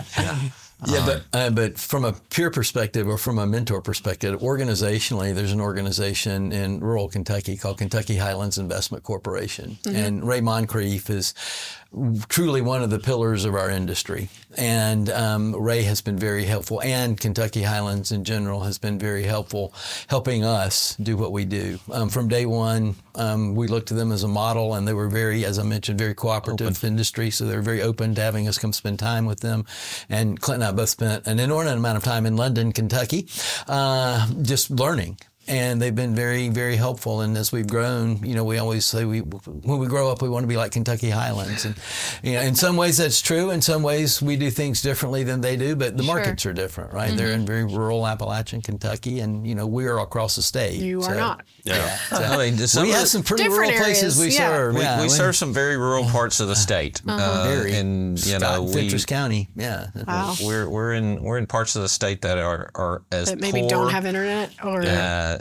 Yeah, but uh, but from a peer perspective or from a mentor perspective, organizationally, there's an organization in rural Kentucky called Kentucky Highlands Investment Corporation, and Ray Moncrief is truly one of the pillars of our industry. And um, Ray has been very helpful, and Kentucky Highlands in general has been very helpful, helping us do what we do. Um, from day one, um, we looked to them as a model, and they were very, as I mentioned, very cooperative industry. So they were very open to having us come spend time with them. And Clint and I both spent an inordinate amount of time in London, Kentucky, uh, just learning. And they've been very, very helpful. And as we've grown, you know, we always say we, when we grow up, we want to be like Kentucky Highlands. And, you know, in some ways that's true. In some ways we do things differently than they do, but the Sure. markets are different, right? Mm-hmm. They're in very rural Appalachian, Kentucky, and, you know, we are across the state. You are So, not. Yeah. I mean, some We of have the- some pretty Different rural places areas, we yeah. serve. We, yeah, we serve some very rural parts of the state, uh, Very. and you know, we Fentress County, yeah. Wow. we're we're in we're in parts of the state that are are as That maybe poor, don't have internet or uh,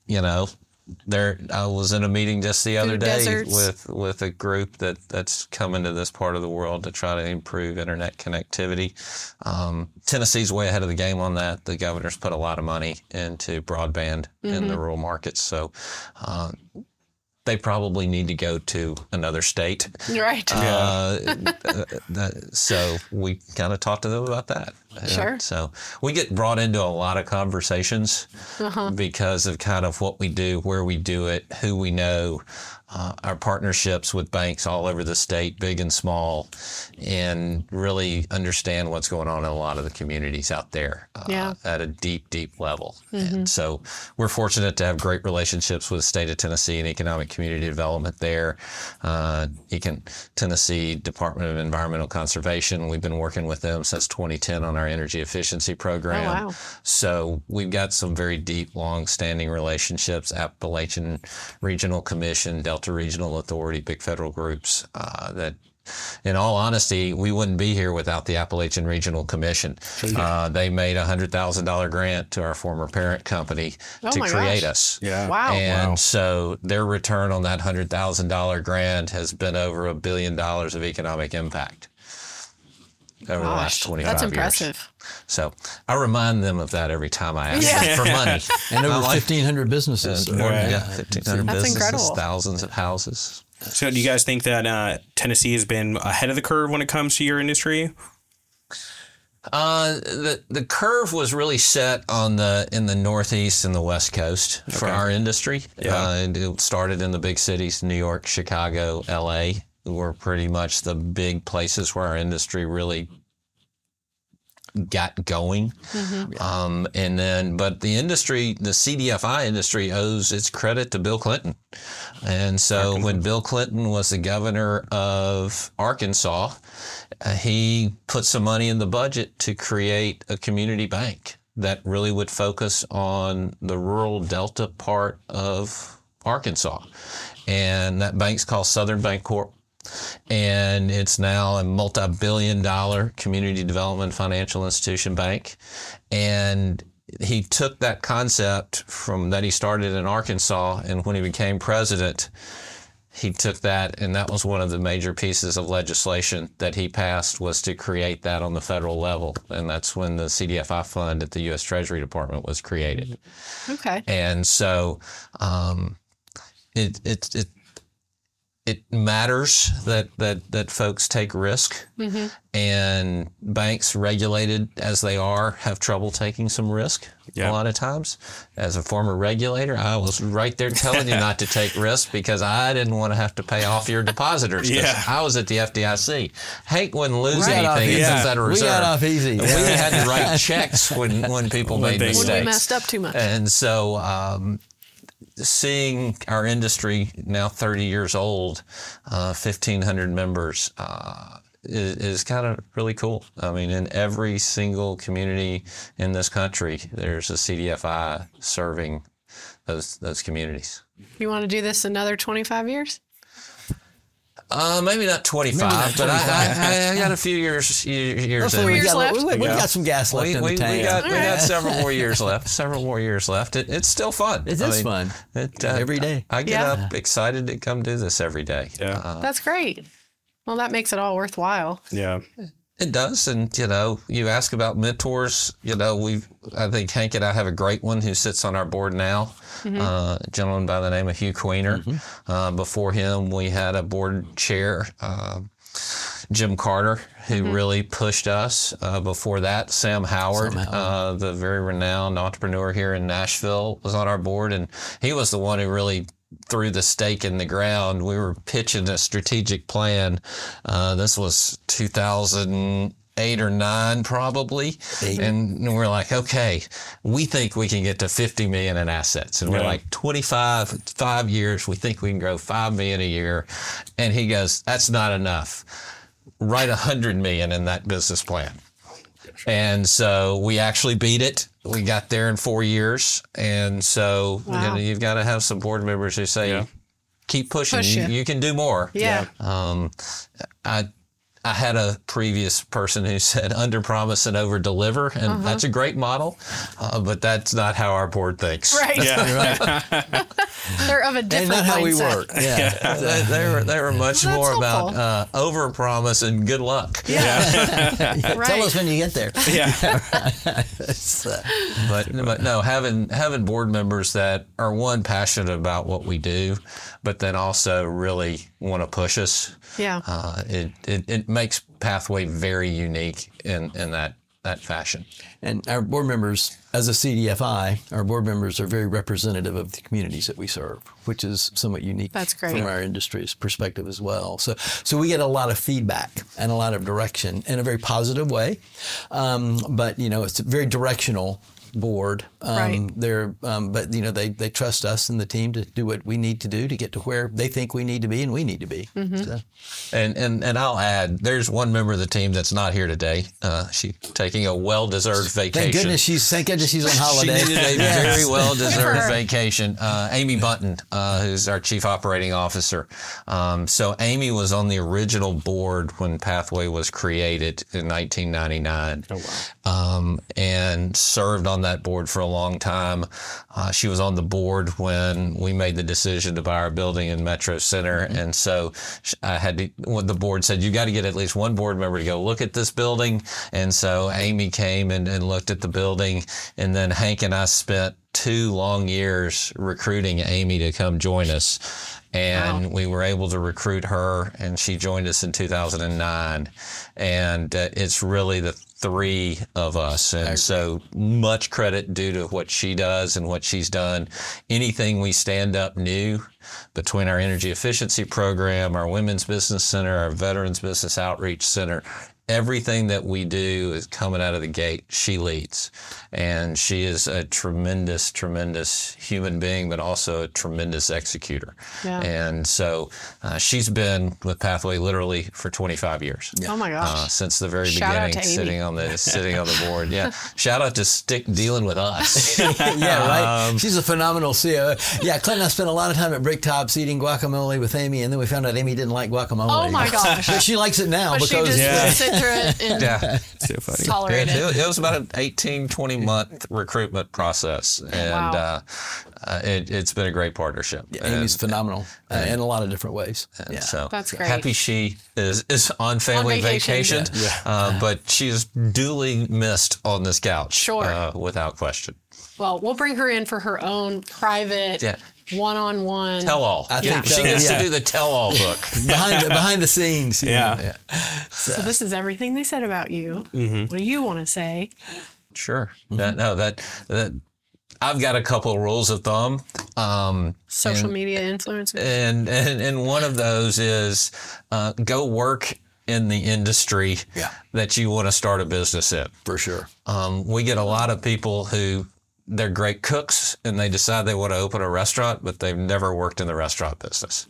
you know, there I was in a meeting just the other Food day deserts. with with a group that that's coming to this part of the world to try to improve internet connectivity. Um, Tennessee's way ahead of the game on that. The governor's put a lot of money into broadband mm-hmm. in the rural markets, so uh, they probably need to go to another state. Right. Uh, that, so we kind of talked to them about that. Sure. Uh, so we get brought into a lot of conversations uh-huh. because of kind of what we do, where we do it, who we know, uh, our partnerships with banks all over the state, big and small, and really understand what's going on in a lot of the communities out there uh, yeah. at a deep, deep level. Mm-hmm. And so we're fortunate to have great relationships with the state of Tennessee and economic community development there. Uh, Econ- Tennessee Department of Environmental Conservation, we've been working with them since twenty ten on our energy efficiency program. Oh, wow. So we've got some very deep, long-standing relationships. Appalachian Regional Commission, Delta Regional Authority, big federal groups uh, that, in all honesty, we wouldn't be here without the Appalachian Regional Commission. Uh, they made a one hundred thousand dollars grant to our former parent company oh to my create gosh. us. Yeah. Wow. And Wow. so their return on that one hundred thousand dollars grant has been over a billion dollars of economic impact over the last Gosh, twenty-five that's years. impressive. So I remind them of that every time I ask Yeah. them for money. And over My life- fifteen hundred businesses. Uh, more than- Right. yeah, fifteen hundred That's businesses, incredible. thousands of houses. So do you guys think that uh, Tennessee has been ahead of the curve when it comes to your industry? Uh, the the curve was really set on the in the Northeast and the West Coast for Okay. our industry. Yeah. Uh, and it started in the big cities, New York, Chicago, L A, were pretty much the big places where our industry really got going. Mm-hmm. Um, and then, but the industry, the C D F I industry owes its credit to Bill Clinton. And so when Bill Clinton was the governor of Arkansas, uh, he put some money in the budget to create a community bank that really would focus on the rural Delta part of Arkansas. And that bank's called Southern Bancorp. And it's now a multi-billion dollar community development financial institution bank. And he took that concept from that he started in Arkansas, and when he became president, he took that, and that was one of the major pieces of legislation that he passed, was to create that on the federal level. And that's when the C D F I fund at the U S Treasury Department was created. Okay. And so um, it, it, it, it matters that, that, that folks take risk, Mm-hmm. and banks, regulated as they are, have trouble taking some risk Yeah. a lot of times. As a former regulator, I was right there telling you not to take risks because I didn't want to have to pay off your depositors. 'Cause Yeah. I was at the F D I C. Hank wouldn't lose We got off anything easy. at the Yeah. Federal We Reserve. got off easy. We had to write checks when, when people When made they- mistakes. When we messed up too much. And so um, seeing our industry now thirty years old, uh, fifteen hundred members, uh, is, is kind of really cool. I mean, in every single community in this country, there's a C D F I serving those those communities. You want to do this another twenty-five years? Uh, maybe not twenty-five, Maybe not but I, twenty-five. I, I got a few years years Hopefully in we years got, left? we, we, we Yeah. got some gas left We, in we, the tank. we got we Alright. got several more years left. Several more years left. It, it's still fun. It I is mean, fun. It, uh, Every day. I get Yeah. up excited to come do this every day. Yeah. Uh, That's great. Well, that makes it all worthwhile. Yeah. it does, and you know, you ask about mentors. You know, we I think Hank and I have a great one who sits on our board now. Uh, a gentleman by the name of Hugh Queener. Uh, before him, we had a board chair, uh, Jim Carter, who really pushed us. Uh, before that, Sam Howard, Sam Howard. Uh, the very renowned entrepreneur here in Nashville, was on our board, and he was the one who really threw the stake in the ground. We were pitching a strategic plan. Uh, this was two thousand eight or nine probably. Eight. And we're like, okay, we think we can get to fifty million in assets. And we're Yeah. like, twenty-five, five years, we think we can grow five million a year. And he goes, that's not enough. Write a hundred million in that business plan. And so we actually beat it. We got there in four years. And so you Wow. know, you've got to have some board members who say, Yeah. keep pushing. Push you, you. you can do more. Yeah. Um, I I had a previous person who said under promise and over deliver, and uh-huh. that's a great model, uh, but that's not how our board thinks. Right. Yeah. They're of a different and not how mindset. we work. Yeah. yeah. they, they were they were much well, more helpful. about uh, over promise and good luck. Yeah. yeah. Right. Tell us when you get there. Yeah. uh, but but no, having having board members that are one passionate about what we do, but then also really want to push us. Yeah. Uh, it, it it makes Pathway very unique in in that that fashion. And our board members, as a C D F I, our board members are very representative of the communities that we serve, which is somewhat unique That's great. from our industry's perspective as well. So so we get a lot of feedback and a lot of direction in a very positive way. Um, but, you know, it's very directional board. Um, Right. They're, um, but, you know, they, they trust us and the team to do what we need to do to get to where they think we need to be and we need to be. Mm-hmm. So. And, and and I'll add, there's one member of the team that's not here today. Uh, she's taking a well-deserved vacation. Thank goodness she's, thank goodness she's on holiday. She needed a Yes. very well-deserved Good for her. vacation. Uh, Amy Button, uh, who's our chief operating officer. Um, so Amy was on the original board when Pathway was created in nineteen ninety-nine. Oh, wow. Um, and served on that board for a long time. Uh, she was on the board when we made the decision to buy our building in Metro Center. Mm-hmm. And so I had to, when the board said, you got to get at least one board member to go look at this building. And so Amy came and, and looked at the building. And then Hank and I spent two long years recruiting Amy to come join us. And wow. we were able to recruit her, and she joined us in two thousand nine. And uh, it's really the three of us. And so much credit due to what she does and what she's done. Anything we stand up new between our energy efficiency program, our women's business center, our veterans business outreach center, everything that we do is coming out of the gate. She leads. And she is a tremendous, tremendous human being, but also a tremendous executor. Yeah. And so uh, she's been with Pathway literally for twenty-five years. Oh my gosh. Uh, since the very Shout out beginning, to Amy. sitting on the sitting on the board. Yeah. Shout out to Stick dealing with us. Yeah, right. Um, She's a phenomenal C O O. Yeah, Clint and I spent a lot of time at Bricktops eating guacamole with Amy, and then we found out Amy didn't like guacamole. Oh my gosh. But she likes it now But she because just Yeah. would sit through it and yeah. So funny. tolerate It, it. it was about an eighteen, twenty month recruitment process. And Wow. uh, uh, it, it's been a great partnership. Yeah, Amy's and, phenomenal uh, in a lot of different ways. and Yeah. so That's great. happy she is, is on family On vacation. vacation, Uh, but she is duly missed on this couch. Sure. Uh, without question. Well, we'll bring her in for her own private Yeah. one-on-one. Tell all. I Yeah. think She uh, gets yeah. to do the tell all book. behind the, behind the scenes. you Yeah. know, yeah. So this is everything they said about you. Mm-hmm. What do you want to say? Sure. That, no, that, that I've got a couple of rules of thumb. Um, Social and, media influencers. And, and, and one of those is uh, go work in the industry Yeah. that you want to start a business in. For sure. Um, we get a lot of people who they're great cooks and they decide they want to open a restaurant, but they've never worked in the restaurant business.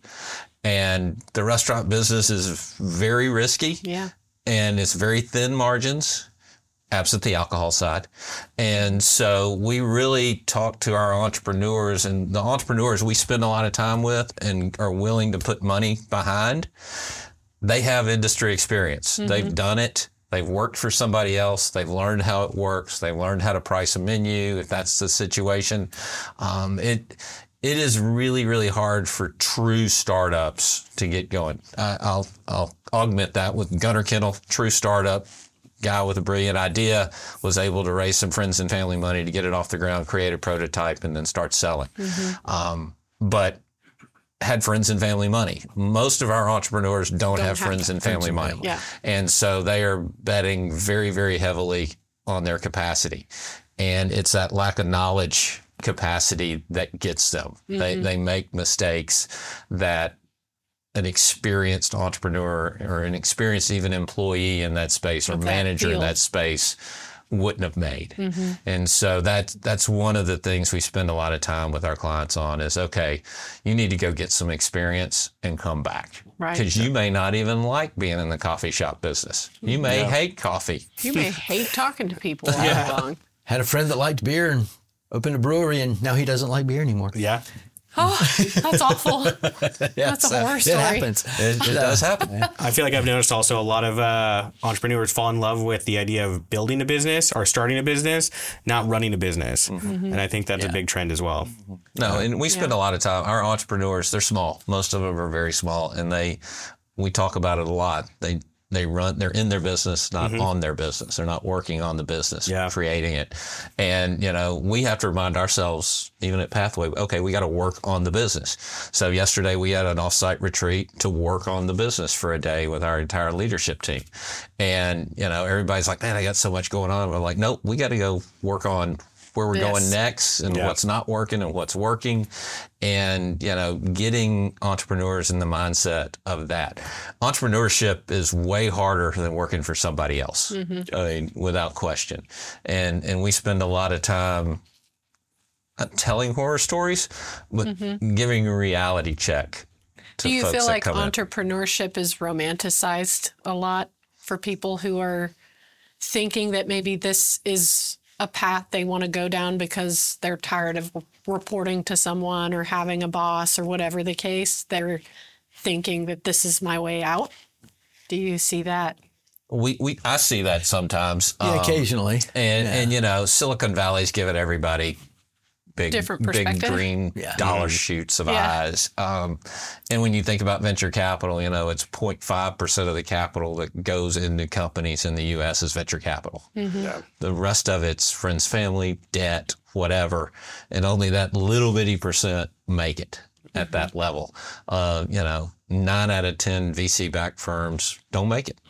And the restaurant business is very risky. Yeah. And it's very thin margins, absent the alcohol side. And so we really talk to our entrepreneurs, and the entrepreneurs we spend a lot of time with and are willing to put money behind. They have industry experience. Mm-hmm. They've done it. They've worked for somebody else. They've learned how it works. They've learned how to price a menu if that's the situation. Um, it it is really, really hard for true startups to get going. I, I'll I'll augment that with Gunnar Kennel, true startup. Guy with a brilliant idea, was able to raise some friends and family money to get it off the ground, create a prototype, and then start selling. Mm-hmm. Um, but had friends and family money. Most of our entrepreneurs don't, Don't have, have friends and family money. Yeah. And so they are betting very, very heavily on their capacity. And it's that lack of knowledge capacity that gets them. Mm-hmm. They, they make mistakes that an experienced entrepreneur or an experienced even employee in that space or With that manager in field. that space wouldn't have made. Mm-hmm. And so that, that's one of the things we spend a lot of time with our clients on is, okay, you need to go get some experience and come back. Right. Because you may not even like being in the coffee shop business. You may Yeah. hate coffee. You may hate talking to people all day long. Had a friend that liked beer and opened a brewery, and now he doesn't like beer anymore. Yeah. Oh, that's awful. That's a horror It story. happens. It, it does happen. I feel like I've noticed also a lot of uh, entrepreneurs fall in love with the idea of building a business or starting a business, not running a business. Mm-hmm. And I think that's Yeah. a big trend as well. No, and we spend Yeah. a lot of time. Our entrepreneurs, they're small. Most of them are very small, and they, we talk about it a lot. They they run. They're in their business, not Mm-hmm. on their business. They're not working on the business, Yeah. creating it. And you know, we have to remind ourselves, even at Pathway, okay, we got to work on the business. So yesterday we had an offsite retreat to work on the business for a day with our entire leadership team. And you know, everybody's like, "Man, I got so much going on." We're like, "Nope, we got to go work on where we're This. going next and Yeah. what's not working and what's working." And, you know, getting entrepreneurs in the mindset of that. Entrepreneurship is way harder than working for somebody else, Mm-hmm. I mean, without question. And, and we spend a lot of time not telling horror stories, but giving a reality check to Mm-hmm. Do you folks feel that like come in. entrepreneurship is romanticized a lot for people who are thinking that maybe this is a path they want to go down because they're tired of reporting to someone or having a boss or whatever the case? They're thinking that this is my way out. Do you see that? We, we, I see that sometimes. Yeah, Um, occasionally. And, Yeah. and, you know, Silicon Valley's given everybody big, Different big perspective. green Yeah. dollar shoots of Yeah. eyes. Um, and when you think about venture capital, you know, it's zero point five percent of the capital that goes into companies in the U S is venture capital. Yeah. The rest of it's friends, family, debt, whatever. And only that little bitty percent make it at that level. Uh, you know, nine out of ten V C-backed firms don't make it.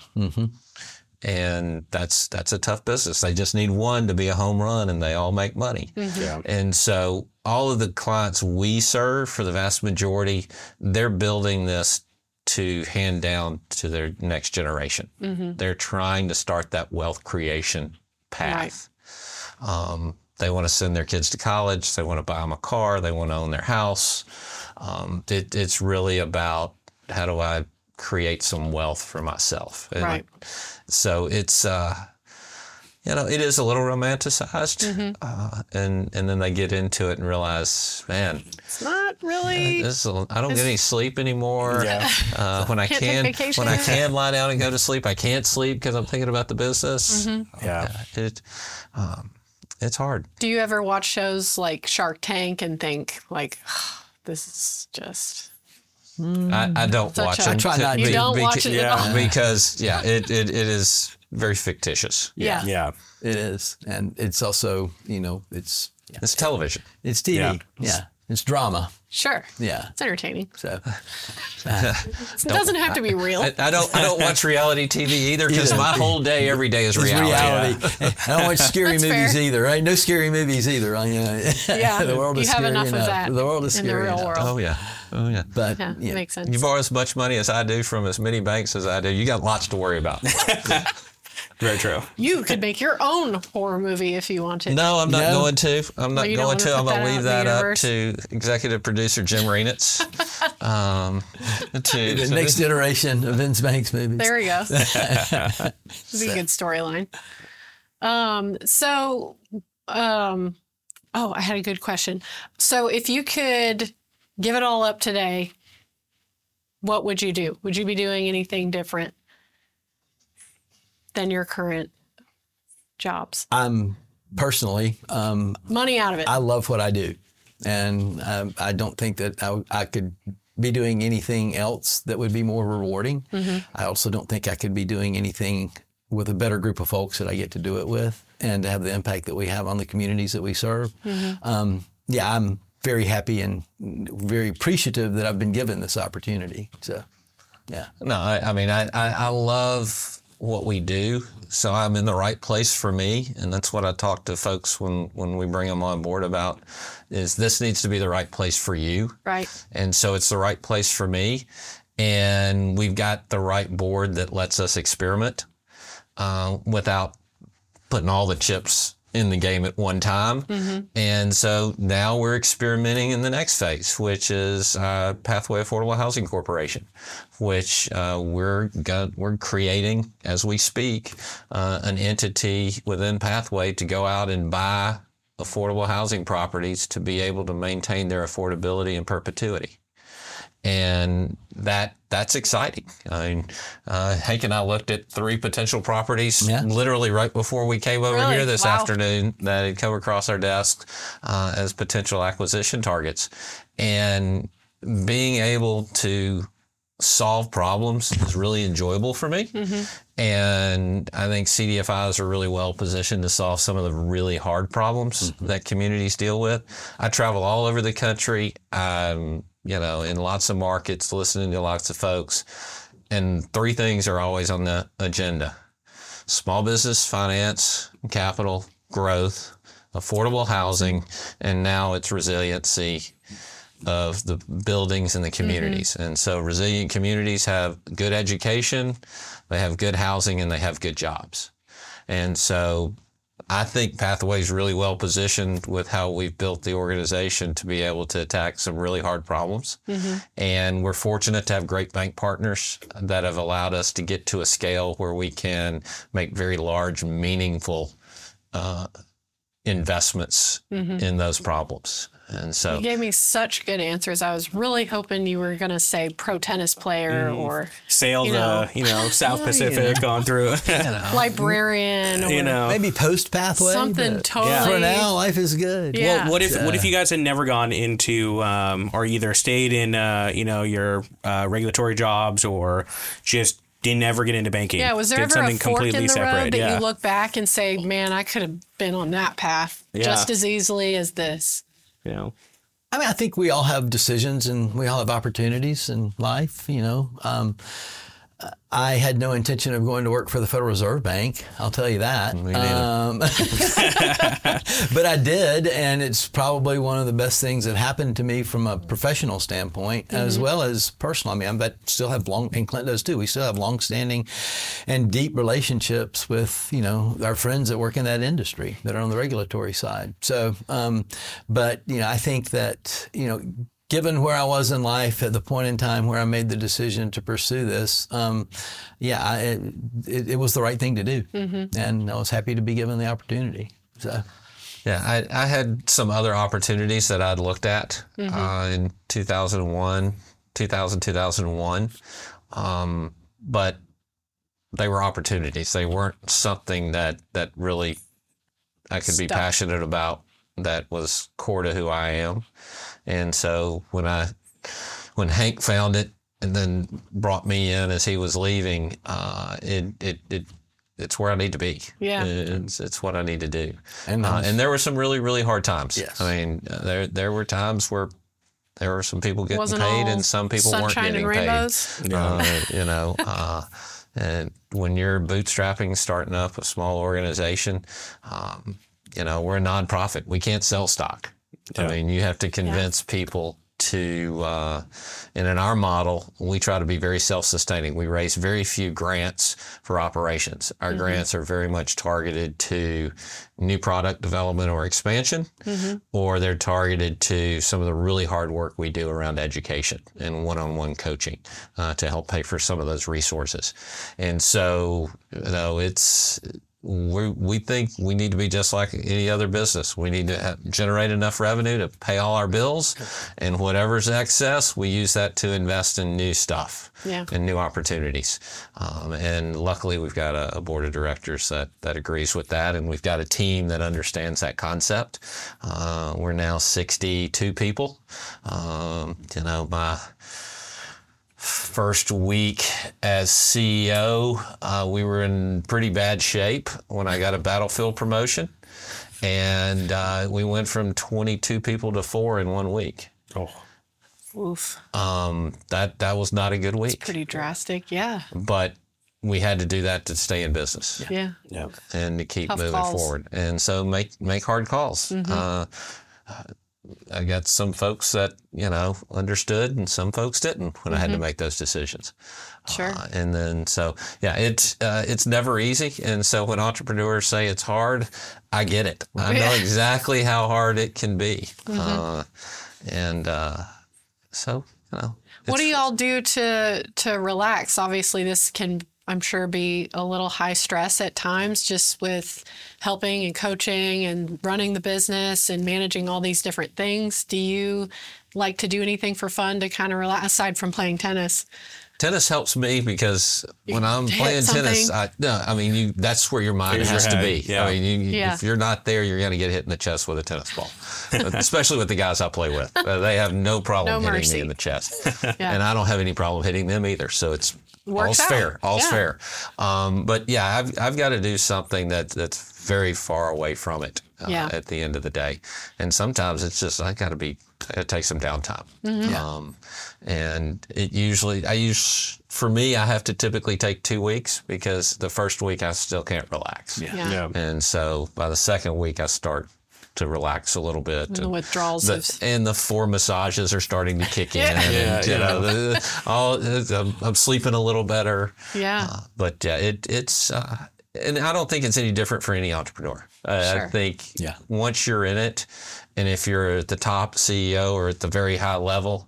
And that's that's a tough business. They just need one to be a home run, and they all make money. Yeah. And so all of the clients we serve, for the vast majority, they're building this to hand down to their next generation. They're trying to start that wealth creation path. Um, they want to send their kids to college. They want to buy them a car. They want to own their house. Um, it, it's really about, how do I create some wealth for myself? And Right. So it's, uh, you know, it is a little romanticized. Uh, and, and then they get into it and realize, man, It's not really. this is a, I don't get any sleep anymore. Yeah. Uh, when I Can't take can, vacation. when I can lie down and go to sleep, I can't sleep because I'm thinking about the business. Yeah. It, um, it's hard. Do you ever watch shows like Shark Tank and think like, this is just I, I don't Such watch a- them. I try not You to. don't beca- watch it at yeah. all. because yeah, it, it, it is very fictitious. Yeah. Yeah. It is. And it's also, you know, it's yeah. It's television. It's T V. Yeah. Yeah. It's drama. Sure. Yeah. It's entertaining. So It doesn't have to be real. I, I don't I don't watch reality T V either because my whole day every day is it's reality. reality. I don't watch scary That's movies fair. either, right? No scary movies either. I, uh, Yeah. the world You is have scary enough of enough. that The world is in the scary real enough. world. Oh yeah. Oh yeah. But Yeah, yeah. makes sense. You borrow as much money as I do from as many banks as I do. You got lots to worry about. Very true. You could make your own horror movie if you wanted. No, I'm not No? going to. I'm not you don't going wanna to. I'm put going to that leave out in the that up universe? to executive producer Jim Renitz. um, to, The to- next iteration of Vince Banks movies. There we go. It'd be a good storyline. Um, so, um, oh, I had a good question. So, if you could give it all up today, what would you do? Would you be doing anything different than your current jobs? I'm personally, um, Money out of it. I love what I do. And um, I don't think that I, I could be doing anything else that would be more rewarding. I also don't think I could be doing anything with a better group of folks that I get to do it with and to have the impact that we have on the communities that we serve. Um, yeah, I'm very happy and very appreciative that I've been given this opportunity. So, yeah. No, I, I mean, I, I, I love what we do. So I'm in the right place for me. And that's what I talk to folks when, when we bring them on board about is this needs to be the right place for you. right. And so it's the right place for me. And we've got the right board that lets us experiment uh, without putting all the chips in the game at one time. And so now we're experimenting in the next phase, which is uh, Pathway Affordable Housing Corporation, which uh, we're got, we're creating as we speak uh, an entity within Pathway to go out and buy affordable housing properties to be able to maintain their affordability in perpetuity. And that that's exciting. I mean, uh, Hank and I looked at three potential properties Yeah. literally right before we came over Really? here this Wow. afternoon that had come across our desk uh, as potential acquisition targets. And being able to solve problems is really enjoyable for me. Mm-hmm. And I think C D F Is are really well positioned to solve some of the really hard problems mm-hmm. that communities deal with. I travel all over the country. Um, you know, in lots of markets, listening to lots of folks. And three things are always on the agenda: small business, finance, capital, growth, affordable housing, and now it's resiliency of the buildings and the communities. Mm-hmm. And so resilient communities have good education, they have good housing, and they have good jobs. And so I think Pathway is really well positioned with how we've built the organization to be able to attack some really hard problems. Mm-hmm. And we're fortunate to have great bank partners that have allowed us to get to a scale where we can make very large, meaningful uh, investments mm-hmm. in those problems. And so you gave me such good answers. I was really hoping you were going to say pro tennis player mm. or sailed, you know, uh, you know South Pacific, yeah. gone through, you know. librarian, or you know, maybe post Pathway. Something totally. Yeah. For now, life is good. Yeah. Well, what if Uh, what if you guys had never gone into um, or either stayed in uh, you know your uh, regulatory jobs or just didn't ever get into banking? Yeah, was there did ever a something fork in completely the separate? road that yeah. you look back and say, man, I could have been on that path Yeah. just as easily as this? You know. I mean, I think we all have decisions and we all have opportunities in life, you know. Um, I had no intention of going to work for the Federal Reserve Bank. I'll tell you that. Me neither. Um, but I did, and it's probably one of the best things that happened to me from a professional standpoint, mm-hmm. as well as personal. I mean, I bet still have long, and Clint does too. We still have long-standing and deep relationships with, you know, our friends that work in that industry that are on the regulatory side. So, um, but you know, I think that you know. Given where I was in life at the point in time where I made the decision to pursue this, um, yeah, I, it, it was the right thing to do. Mm-hmm. And I was happy to be given the opportunity. So, yeah, I, I had some other opportunities that I'd looked at mm-hmm. uh, in two thousand one, two thousand, two thousand one. Um, but they were opportunities. They weren't something that, that really I could be Stuff. passionate about that was core to who I am. And so when I, when Hank found it and then brought me in as he was leaving, uh, it, it, it, it's where I need to be. Yeah. It's, it's what I need to do. And, uh, and there were some really, really hard times. Yes. I mean, uh, there, there were times where there were some people getting Wasn't paid all and some people weren't sunshine getting and paid. rainbows? Uh, you know, uh, and when you're bootstrapping, starting up a small organization, um, you know, we're a nonprofit. We can't sell stock. Yeah. I mean, you have to convince yeah. people to, uh, and in our model, we try to be very self-sustaining. We raise very few grants for operations. Our mm-hmm. grants are very much targeted to new product development or expansion, mm-hmm. or they're targeted to some of the really hard work we do around education and one-on-one coaching uh, to help pay for some of those resources. And so, you know, it's, We we think we need to be just like any other business. We need to have, generate enough revenue to pay all our bills, and whatever's excess, we use that to invest in new stuff yeah. and new opportunities. Um, and luckily, we've got a, a board of directors that, that agrees with that, and we've got a team that understands that concept. Uh, we're now sixty-two people. Um, you know, my first week as C E O, uh, we were in pretty bad shape when I got a battlefield promotion. And uh, we went from twenty-two people to four in one week. Oh. Oof. Um, that, that was not a good week. It's pretty drastic, yeah. But we had to do that to stay in business. Yeah. Yeah. And to keep Tough moving calls. forward. And so make, make hard calls. Mm-hmm. Uh, I got some folks that, you know, understood and some folks didn't when mm-hmm. I had to make those decisions. Sure. Uh, and then, so, yeah, it's, uh, it's never easy. And so when entrepreneurs say it's hard, I get it. I know exactly how hard it can be. Mm-hmm. Uh, and uh, so, you know. What do you all do to to relax? Obviously, this can I'm sure, be a little high stress at times just with helping and coaching and running the business and managing all these different things. Do you like to do anything for fun to kind of relax aside from playing tennis? Tennis helps me because when I'm hit playing tennis, something. I, no, I mean, you, that's where your mind Here's has your to head, be. yeah. I mean, you, Yeah. if you're not there, you're going to get hit in the chest with a tennis ball, especially with the guys I play with. Uh, they have no problem No hitting mercy. me in the chest. Yeah. And I don't have any problem hitting them either. So it's Works all's out. fair. All's Yeah. fair. Um, but yeah, I've, I've got to do something that, that's very far away from it uh, Yeah. at the end of the day. And sometimes it's just, I got to be, it takes some downtime. Mm-hmm. Um, and it usually, I use, for me, I have to typically take two weeks because the first week I still can't relax. Yeah. Yeah. Yeah. And so by the second week, I start to relax a little bit. The and withdrawals the, of- and the four massages are starting to kick in. Yeah. And, Yeah, you know, the, all, I'm, I'm sleeping a little better. Yeah. Uh, but yeah, it, it's, uh, and I don't think it's any different for any entrepreneur. Uh, Sure. I think Yeah. once you're in it, and if you're at the top C E O or at the very high level,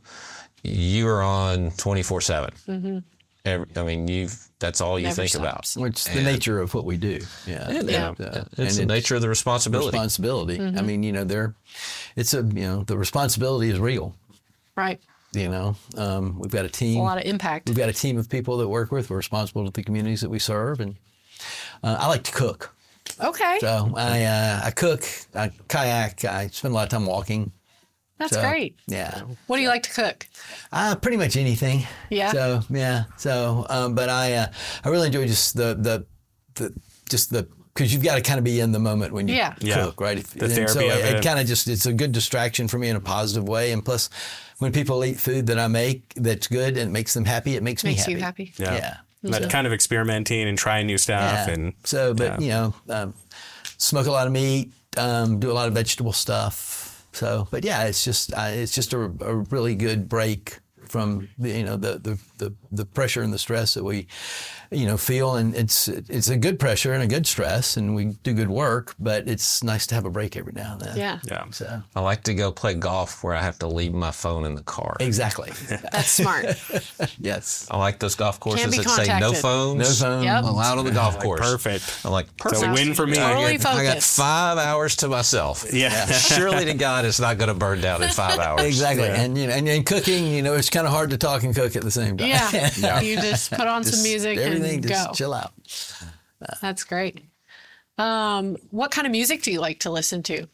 you are on twenty-four seven. Mm-hmm. Every, I mean, you've that's all you Never think stops. about. Which is the nature of what we do. Yeah. And, Yeah. uh, Uh, it's and the nature of the responsibility. responsibility. Mm-hmm. I mean, you know, there, it's a, you know, the responsibility is real. Right. You know, um, we've got a A team. lot of impact. We've got a team of people that work with. We're responsible to the communities that we serve, and uh, I like to cook. Okay. So I uh, I cook, I kayak, I spend a lot of time walking. That's So, great. Yeah, What do you like to cook? uh, pretty much anything. Yeah? So yeah. So um, but I uh, I really enjoy just the the, the just the because you've got to kind of be in the moment when you Yeah. Yeah. cook, right? If, The and therapy so of it, it. kind of just it's a good distraction for me in a positive way, and plus, when people eat food that I make that's good and it makes them happy, it makes, Makes me you happy. happy. Yeah. Yeah. That kind of experimenting and trying new stuff. Yeah. And so, but yeah. you know, um, smoke a lot of meat, um, do a lot of vegetable stuff. So, but yeah, it's just uh, it's just a, a really good break from the, you know the, the the the pressure and the stress that we you know feel, and it's it's a good pressure and a good stress, and we do good work, but it's nice to have a break every now and then. Yeah. yeah. So I like to go play golf where I have to leave my phone in the car. exactly. That's smart. Yes. I like those golf courses be that say no contacted. phones No phone. Yep. allowed on the golf course. Perfect. I'm like, perfect. It's a win for me. Totally I got, I got focused. five hours to myself. Yeah. Surely to God it's not going to burn down in five hours. Exactly. Yeah. And you know, and, and cooking, you know, it's kind of hard to talk and cook at the same time. Yeah. You just put on some Just music everything, and just go. chill out. That's great. Um, what kind of music do you like to listen to?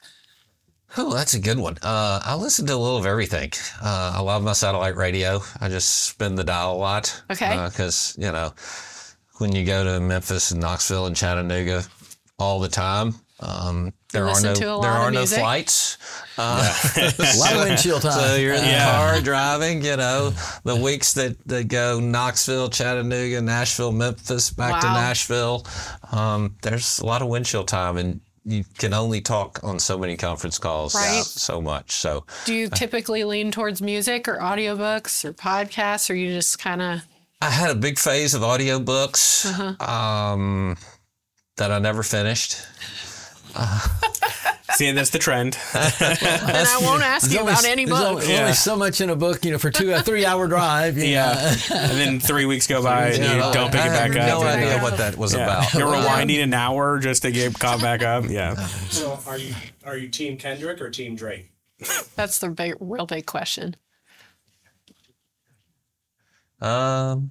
Oh, that's a good one. Uh, I listen to a little of everything. Uh, I love my satellite radio. I just spin the dial a lot. Okay. Because, you know, when you go to Memphis and Knoxville and Chattanooga all the time, um, there are listen no to a lot there of are no music? flights. Uh, A lot of windshield time. So you're in the Yeah. car driving, you know, the weeks that, that go Knoxville, Chattanooga, Nashville, Memphis, back to Wow. Nashville. Um, there's a lot of windshield time, and you can only talk on so many conference calls Right. so much. So Do you typically lean towards music or audiobooks or podcasts, or you just kind of I had a big phase of audiobooks Uh-huh. um, that I never finished. See, that's the trend. and I won't ask you There's about only- any there's book. Only, Yeah. only so much in a book, you know, for two a three hour drive. You Yeah. know. And then three weeks go by and you Yeah, don't pick I it back have up. no and- idea what that was Yeah. about. You're rewinding an hour just to get caught back up. Yeah. So are you are you Team Kendrick or Team Drake? That's the big, real big question. Um,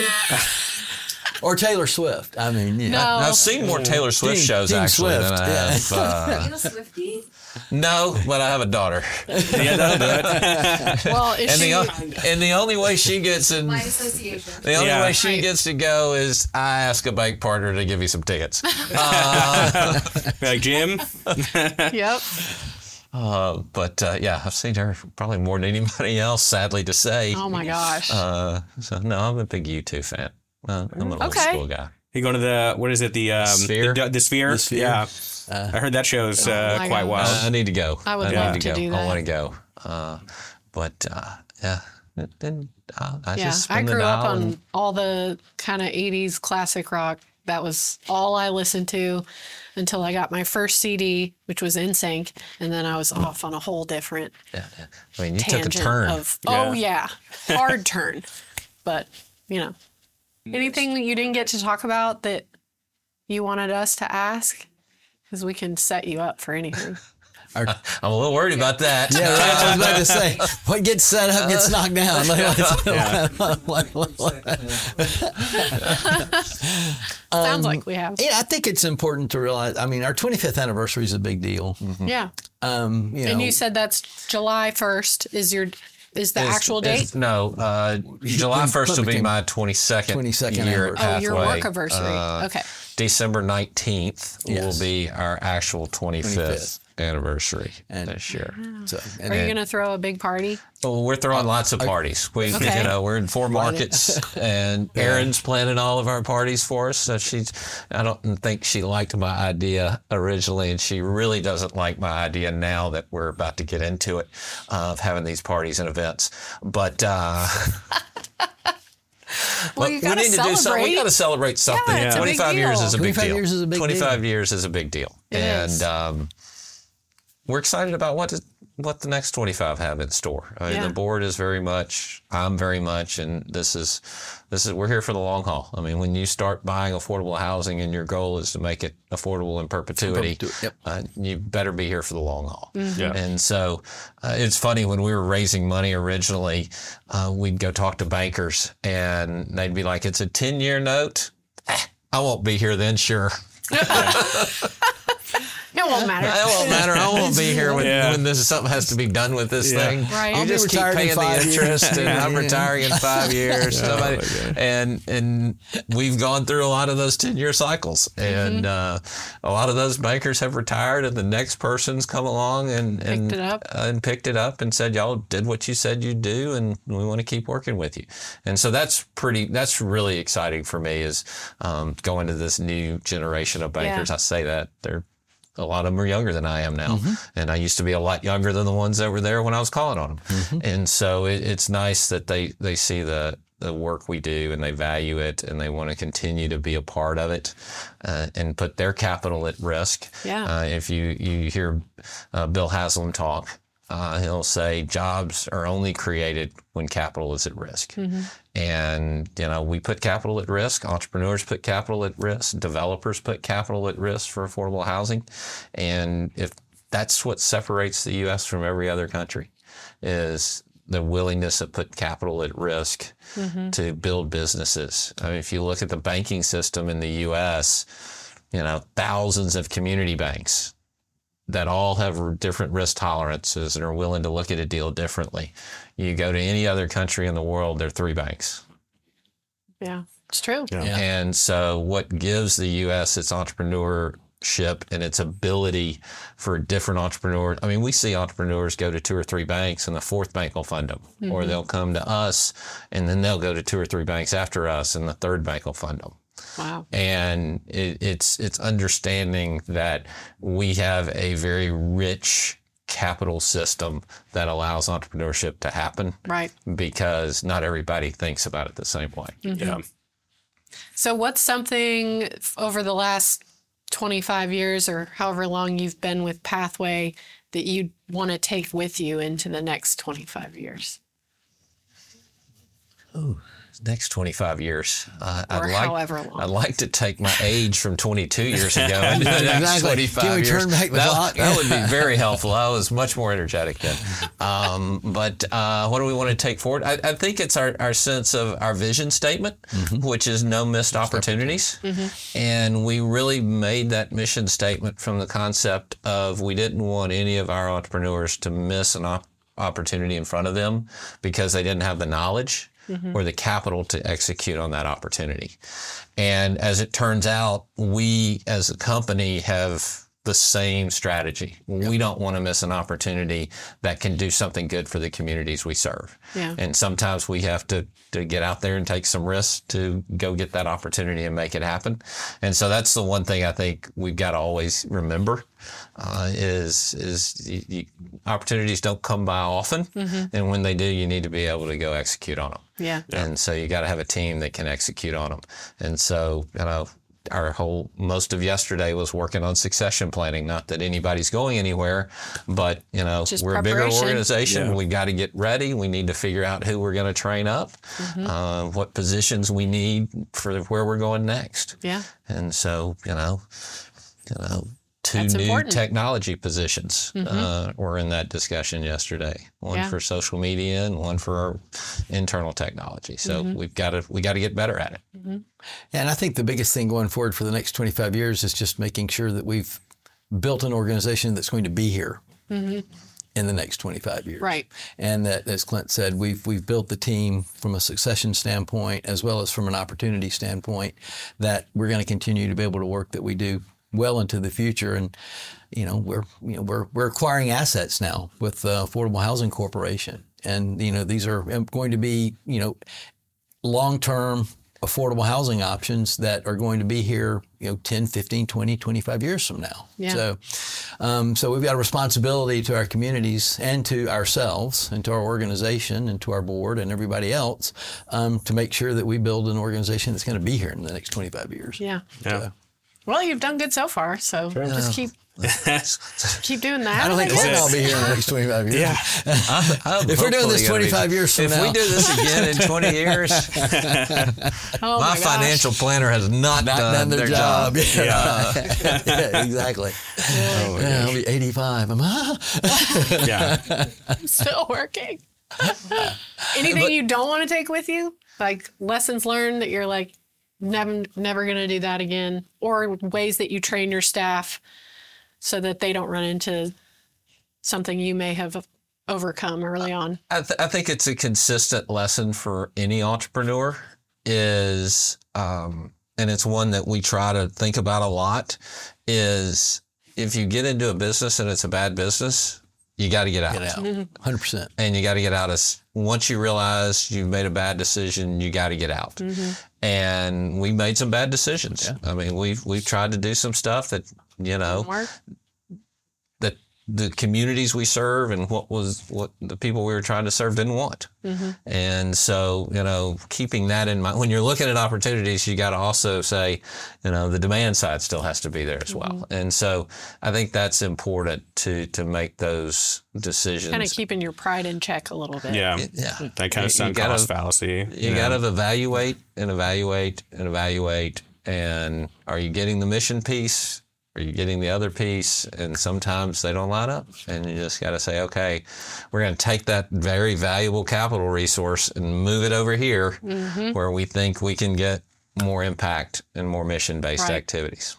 Or Taylor Swift. I mean, yeah. No. I've seen more Taylor Swift Team- shows Team actually Swift, than I yeah. have. Uh, You a Swiftie? no, but I have a daughter, Yeah, that'll do it. Well, is and she? the o- and the only way she gets in. My association. The only Yeah. way she Right. gets to go is I ask a bank partner to give me some tickets. Like, Jim? Yep. Uh, but uh, yeah, I've seen her probably more than anybody else, sadly to say. Oh my gosh. Uh, so no, I'm a big U two fan. Uh, I'm an old Okay. school guy. You going to the, what is it? The, um, Sphere? The, the Sphere? The Sphere. Yeah. I heard that show's uh, my quite gosh. wild. Uh, I need to go. I would need love to to go. do I that. want to go. Uh, but uh, yeah, then uh, I Yeah, just I spin the grew up dial on and- all the kind of eighties classic rock. That was all I listened to until I got my first C D, which was N Sync, and then I was off on a whole different Yeah, yeah. I mean, you tangent took a turn. of oh yeah, hard turn, but you know, Anything that you didn't get to talk about that you wanted us to ask? Because we can set you up for anything. I'm a little worried about that. Yeah, right. I was about to say, what gets set up gets knocked down. Sounds like we have. Yeah, I think it's important to realize, I mean, our twenty-fifth anniversary is a big deal. Mm-hmm. Yeah. Um, you know, And you said that's July first is your is the Is- actual is- date? No, uh, July first will be became my twenty-second, twenty-second year at Oh, your Pathway. work anniversary. Uh, Okay. December nineteenth Yes. will be our actual twenty-fifth, twenty-fifth. anniversary And- this year. so, and Are you going to throw a big party? Well, we're throwing lots of parties. We, Okay. you know, we're in four markets, and Erin's planning all of our parties for us. So she's, I don't think she liked my idea originally, and she really doesn't like my idea now that we're about to get into it, uh, of having these parties and events. But uh, Well, but you we got to need to do something. We celebrate. got to celebrate something. it's a big twenty-five years deal. is a big twenty-five deal. years is a big twenty-five deal. years is a big deal, It and is. um, we're excited about what to, what the next twenty-five have in store. I mean, Yeah. the board is very much, I'm very much, and this is this is we're here for the long haul. I mean, when you start buying affordable housing and your goal is to make it affordable in perpetuity, perpetu- yep. uh, you better be here for the long haul. Yeah. And so uh, it's funny, when we were raising money originally, uh, we'd go talk to bankers and they'd be like, it's a ten-year note. Eh, I won't be here then, sure. It won't matter. It won't matter. I won't be here when, Yeah. when this something has to be done with this Yeah. thing. Right. You I'll be just keep retired in paying the five years. interest, and I'm retiring in five years. Somebody, my God. and and we've gone through a lot of those ten year cycles, and uh, a lot of those bankers have retired, and the next person's come along and and Picked it up. uh, and picked it up and said, y'all did what you said you'd do, and we want to keep working with you. And so that's pretty. That's really exciting for me, is um, going to this new generation of bankers. Yeah. I say that they're. A lot of them are younger than I am now. And I used to be a lot younger than the ones that were there when I was calling on them. And so it, it's nice that they, they see the, the work we do and they value it and they want to continue to be a part of it, uh, and put their capital at risk. Yeah. Uh, if you, you hear uh, Bill Haslam talk, uh, he'll say jobs are only created when capital is at risk. And, you know, we put capital at risk. Entrepreneurs put capital at risk. Developers put capital at risk for affordable housing. And if that's what separates the U S from every other country, is the willingness to put capital at risk to build businesses. I mean, if you look at the banking system in the U S, you know, thousands of community banks that all have different risk tolerances and are willing to look at a deal differently. You go to any other country in the world, there are three banks. Yeah, it's true. Yeah. And so what gives the U S its entrepreneurship and its ability for different entrepreneurs, I mean, we see entrepreneurs go to two or three banks and the fourth bank will fund them. Or they'll come to us and then they'll go to two or three banks after us and the third bank will fund them. Wow. And it, it's it's understanding that we have a very rich capital system that allows entrepreneurship to happen, Right. because not everybody thinks about it the same way. Yeah. So what's something f- over the last twenty-five years or however long you've been with Pathway that you want to take with you into the next twenty-five years? Next twenty-five years, uh, Or I'd like however long. I'd like to take my age from twenty-two years ago into the next Exactly. twenty-five Can we years. turn back the that, clock? that would be very helpful. I was much more energetic then. Um, but uh, what do we want to take forward? I, I think it's our, our sense of our vision statement, which is no missed opportunities. And we really made that mission statement from the concept of we didn't want any of our entrepreneurs to miss an op- opportunity in front of them because they didn't have the knowledge or the capital to execute on that opportunity. And as it turns out, we as a company have the same strategy. We don't want to miss an opportunity that can do something good for the communities we serve. Yeah. And sometimes we have to, to get out there and take some risks to go get that opportunity and make it happen. And so that's the one thing I think we've got to always remember, uh, is, is you, you, opportunities don't come by often. And when they do, you need to be able to go execute on them. Yeah. And so you got to have a team that can execute on them. And so, you know, our whole, most of yesterday was working on succession planning. Not that anybody's going anywhere, but, you know, Just we're a bigger preparation. organization. Yeah. We got to get ready. We need to figure out who we're going to train up, Mm-hmm. uh, what positions we need for where we're going next. Yeah. And so, you know, you know, two That's new important. technology positions uh, were in that discussion yesterday. One Yeah. for social media and one for our internal technology. So Mm-hmm. we've got to we got to get better at it. And I think the biggest thing going forward for the next twenty-five years is just making sure that we've built an organization that's going to be here in the next twenty-five years. Right. And that, as Clint said, we've we've built the team from a succession standpoint as well as from an opportunity standpoint that we're going to continue to be able to work that we do well into the future. And you know we're you know we're we're acquiring assets now with the Affordable Housing Corporation, and you know these are going to be you know long-term affordable housing options that are going to be here, you know, ten, fifteen, twenty, twenty-five years from now. Yeah. So, um, so we've got a responsibility to our communities and to ourselves and to our organization and to our board and everybody else um, to make sure that we build an organization that's going to be here in the next twenty-five years. Yeah. Yeah. So, Well, you've done good so far, so just keep keep doing that. I don't think guess. we'll all be here in the next twenty-five years. Yeah. I'm, I'm If we're doing this hopefully gonna be- twenty-five years from if now. we do this again in twenty years, Oh my my gosh. financial planner has not, Not done, done their, their job. job. Yeah, yeah exactly. yeah, I'll be eighty-five. I'm, ah. Yeah. I'm still working. Anything you don't want to take with you? Like lessons learned that you're like, never, never going to do that again? Or ways that you train your staff so that they don't run into something you may have overcome early on? I, th- I think it's a consistent lesson for any entrepreneur is, um, and it's one that we try to think about a lot, is if you get into a business and it's a bad business, you got to get out. Get out. one hundred percent. And you got to get out as once you realize you've made a bad decision, you got to get out. And we made some bad decisions. I mean, we've we've tried to do some stuff that you know Mark? that the communities we serve and what was what the people we were trying to serve didn't want. And so, you know, keeping that in mind, when you're looking at opportunities, you got to also say, you know, the demand side still has to be there as well. And so I think that's important to, to make those decisions. Kind of keeping your pride in check a little bit. Yeah. yeah. That kind of You sunk gotta- cost fallacy. You got to evaluate and evaluate and evaluate. And are you getting the mission piece? Are you getting the other piece? And sometimes they don't line up. And you just got to say, okay, we're going to take that very valuable capital resource and move it over here where we think we can get more impact and more mission-based Right. activities.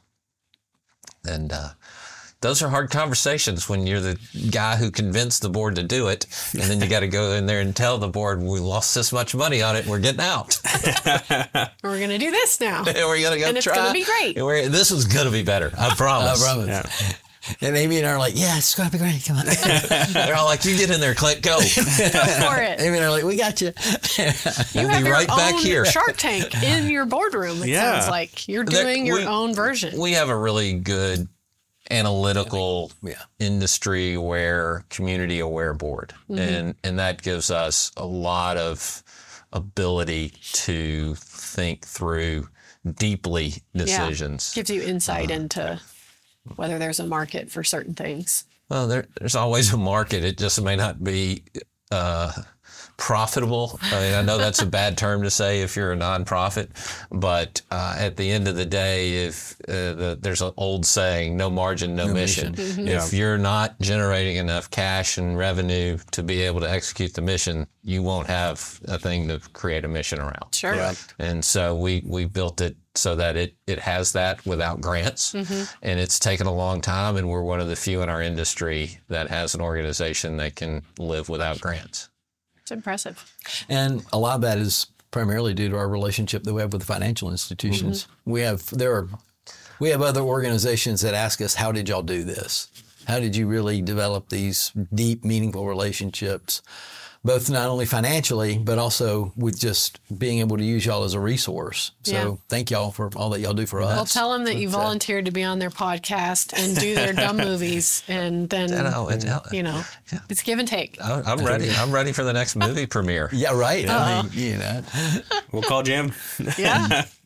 And uh, those are hard conversations when you're the guy who convinced the board to do it. And then you got to go in there and tell the board, we lost this much money on it. We're getting out. We're going to do this now. And we're gonna go And it's try. gonna be great. And we're- this is gonna be better. I I promise. promise. Yeah. And Amy and I are like, yeah, it's going to be great. Come on. They're all like, "You get in there, Clint. Go." Go for it. Amy and I are like, we got you. You We'll have be your right back own here. Shark Tank in your boardroom. It Yeah. sounds like you're There- doing your we- own version. We have a really good analytical Yeah. industry aware, community aware board, and and that gives us a lot of ability to think through deeply decisions. Gives you insight Uh, into whether there's a market for certain things. Well, there, there's always a market. It just may not be uh, profitable. I mean, I know that's a bad term to say if you're a nonprofit, but uh, at the end of the day, if uh, the, there's an old saying, "No margin, no, mission." If you're not generating enough cash and revenue to be able to execute the mission, you won't have a thing to create a mission around. Sure. Yeah. And so we, we built it so that it, it has that without grants. And it's taken a long time, and we're one of the few in our industry that has an organization that can live without grants. It's impressive. And a lot of that is primarily due to our relationship that we have with financial institutions. We have there are we have other organizations that ask us, how did y'all do this? How did you really develop these deep, meaningful relationships, both not only financially, but also with just being able to use y'all as a resource. So Yeah. thank y'all for all that y'all do for us. Well, tell them that you volunteered to be on their podcast and do their dumb movies, and then I know, it- you know, it's give and take. I- I'm ready. I'm ready for the next movie premiere. Yeah, right. I mean, you know. We'll call Jim. Yeah.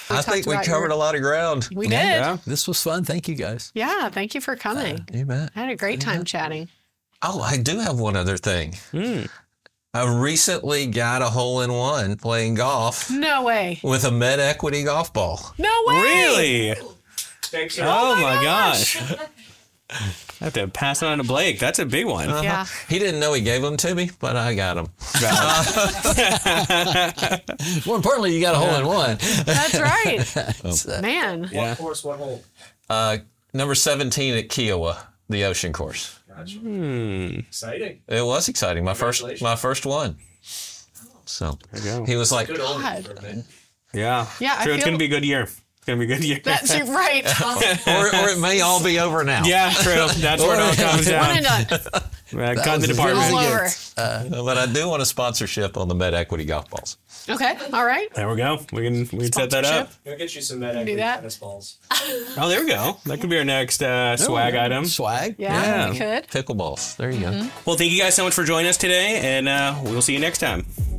I talked think we about covered your- a lot of ground. We did. Yeah. This was fun. Thank you, guys. Yeah, thank you for coming. You bet. I had a great time chatting. Oh, I do have one other thing. Mm. I recently got a hole in one playing golf No way. with a Med Equity golf ball. No way. Really? Thanks, sir. Oh, my gosh. I have to pass it on to Blake. That's a big one. Yeah. He didn't know he gave them to me, but I got them. More importantly, you got a hole in one. That's right. Man. What course, what hole? Uh, number seventeen at Kiowa, the Ocean Course. Gotcha. Hmm. Exciting. It was exciting. My first, Congratulations. my first one. So There you go. he was like, Good old God. for a bit. Yeah. Yeah, I True, it's feel- going to be a good year. It's going to be a good year. That's right. or, or it may all be over now. Yeah, true. That's where it all comes One down. and done. Uh, cut the was a department. All good- over. But I do want a sponsorship on the Med Equity golf balls. Okay. All right. There we go. We can we can set that up. Go get you some Med Equity that. tennis balls. Oh, there we go. That could be our next uh, swag item. Swag. Yeah, Yeah. we could. Pickleballs. There you go. Well, thank you guys so much for joining us today, and uh, we'll see you next time.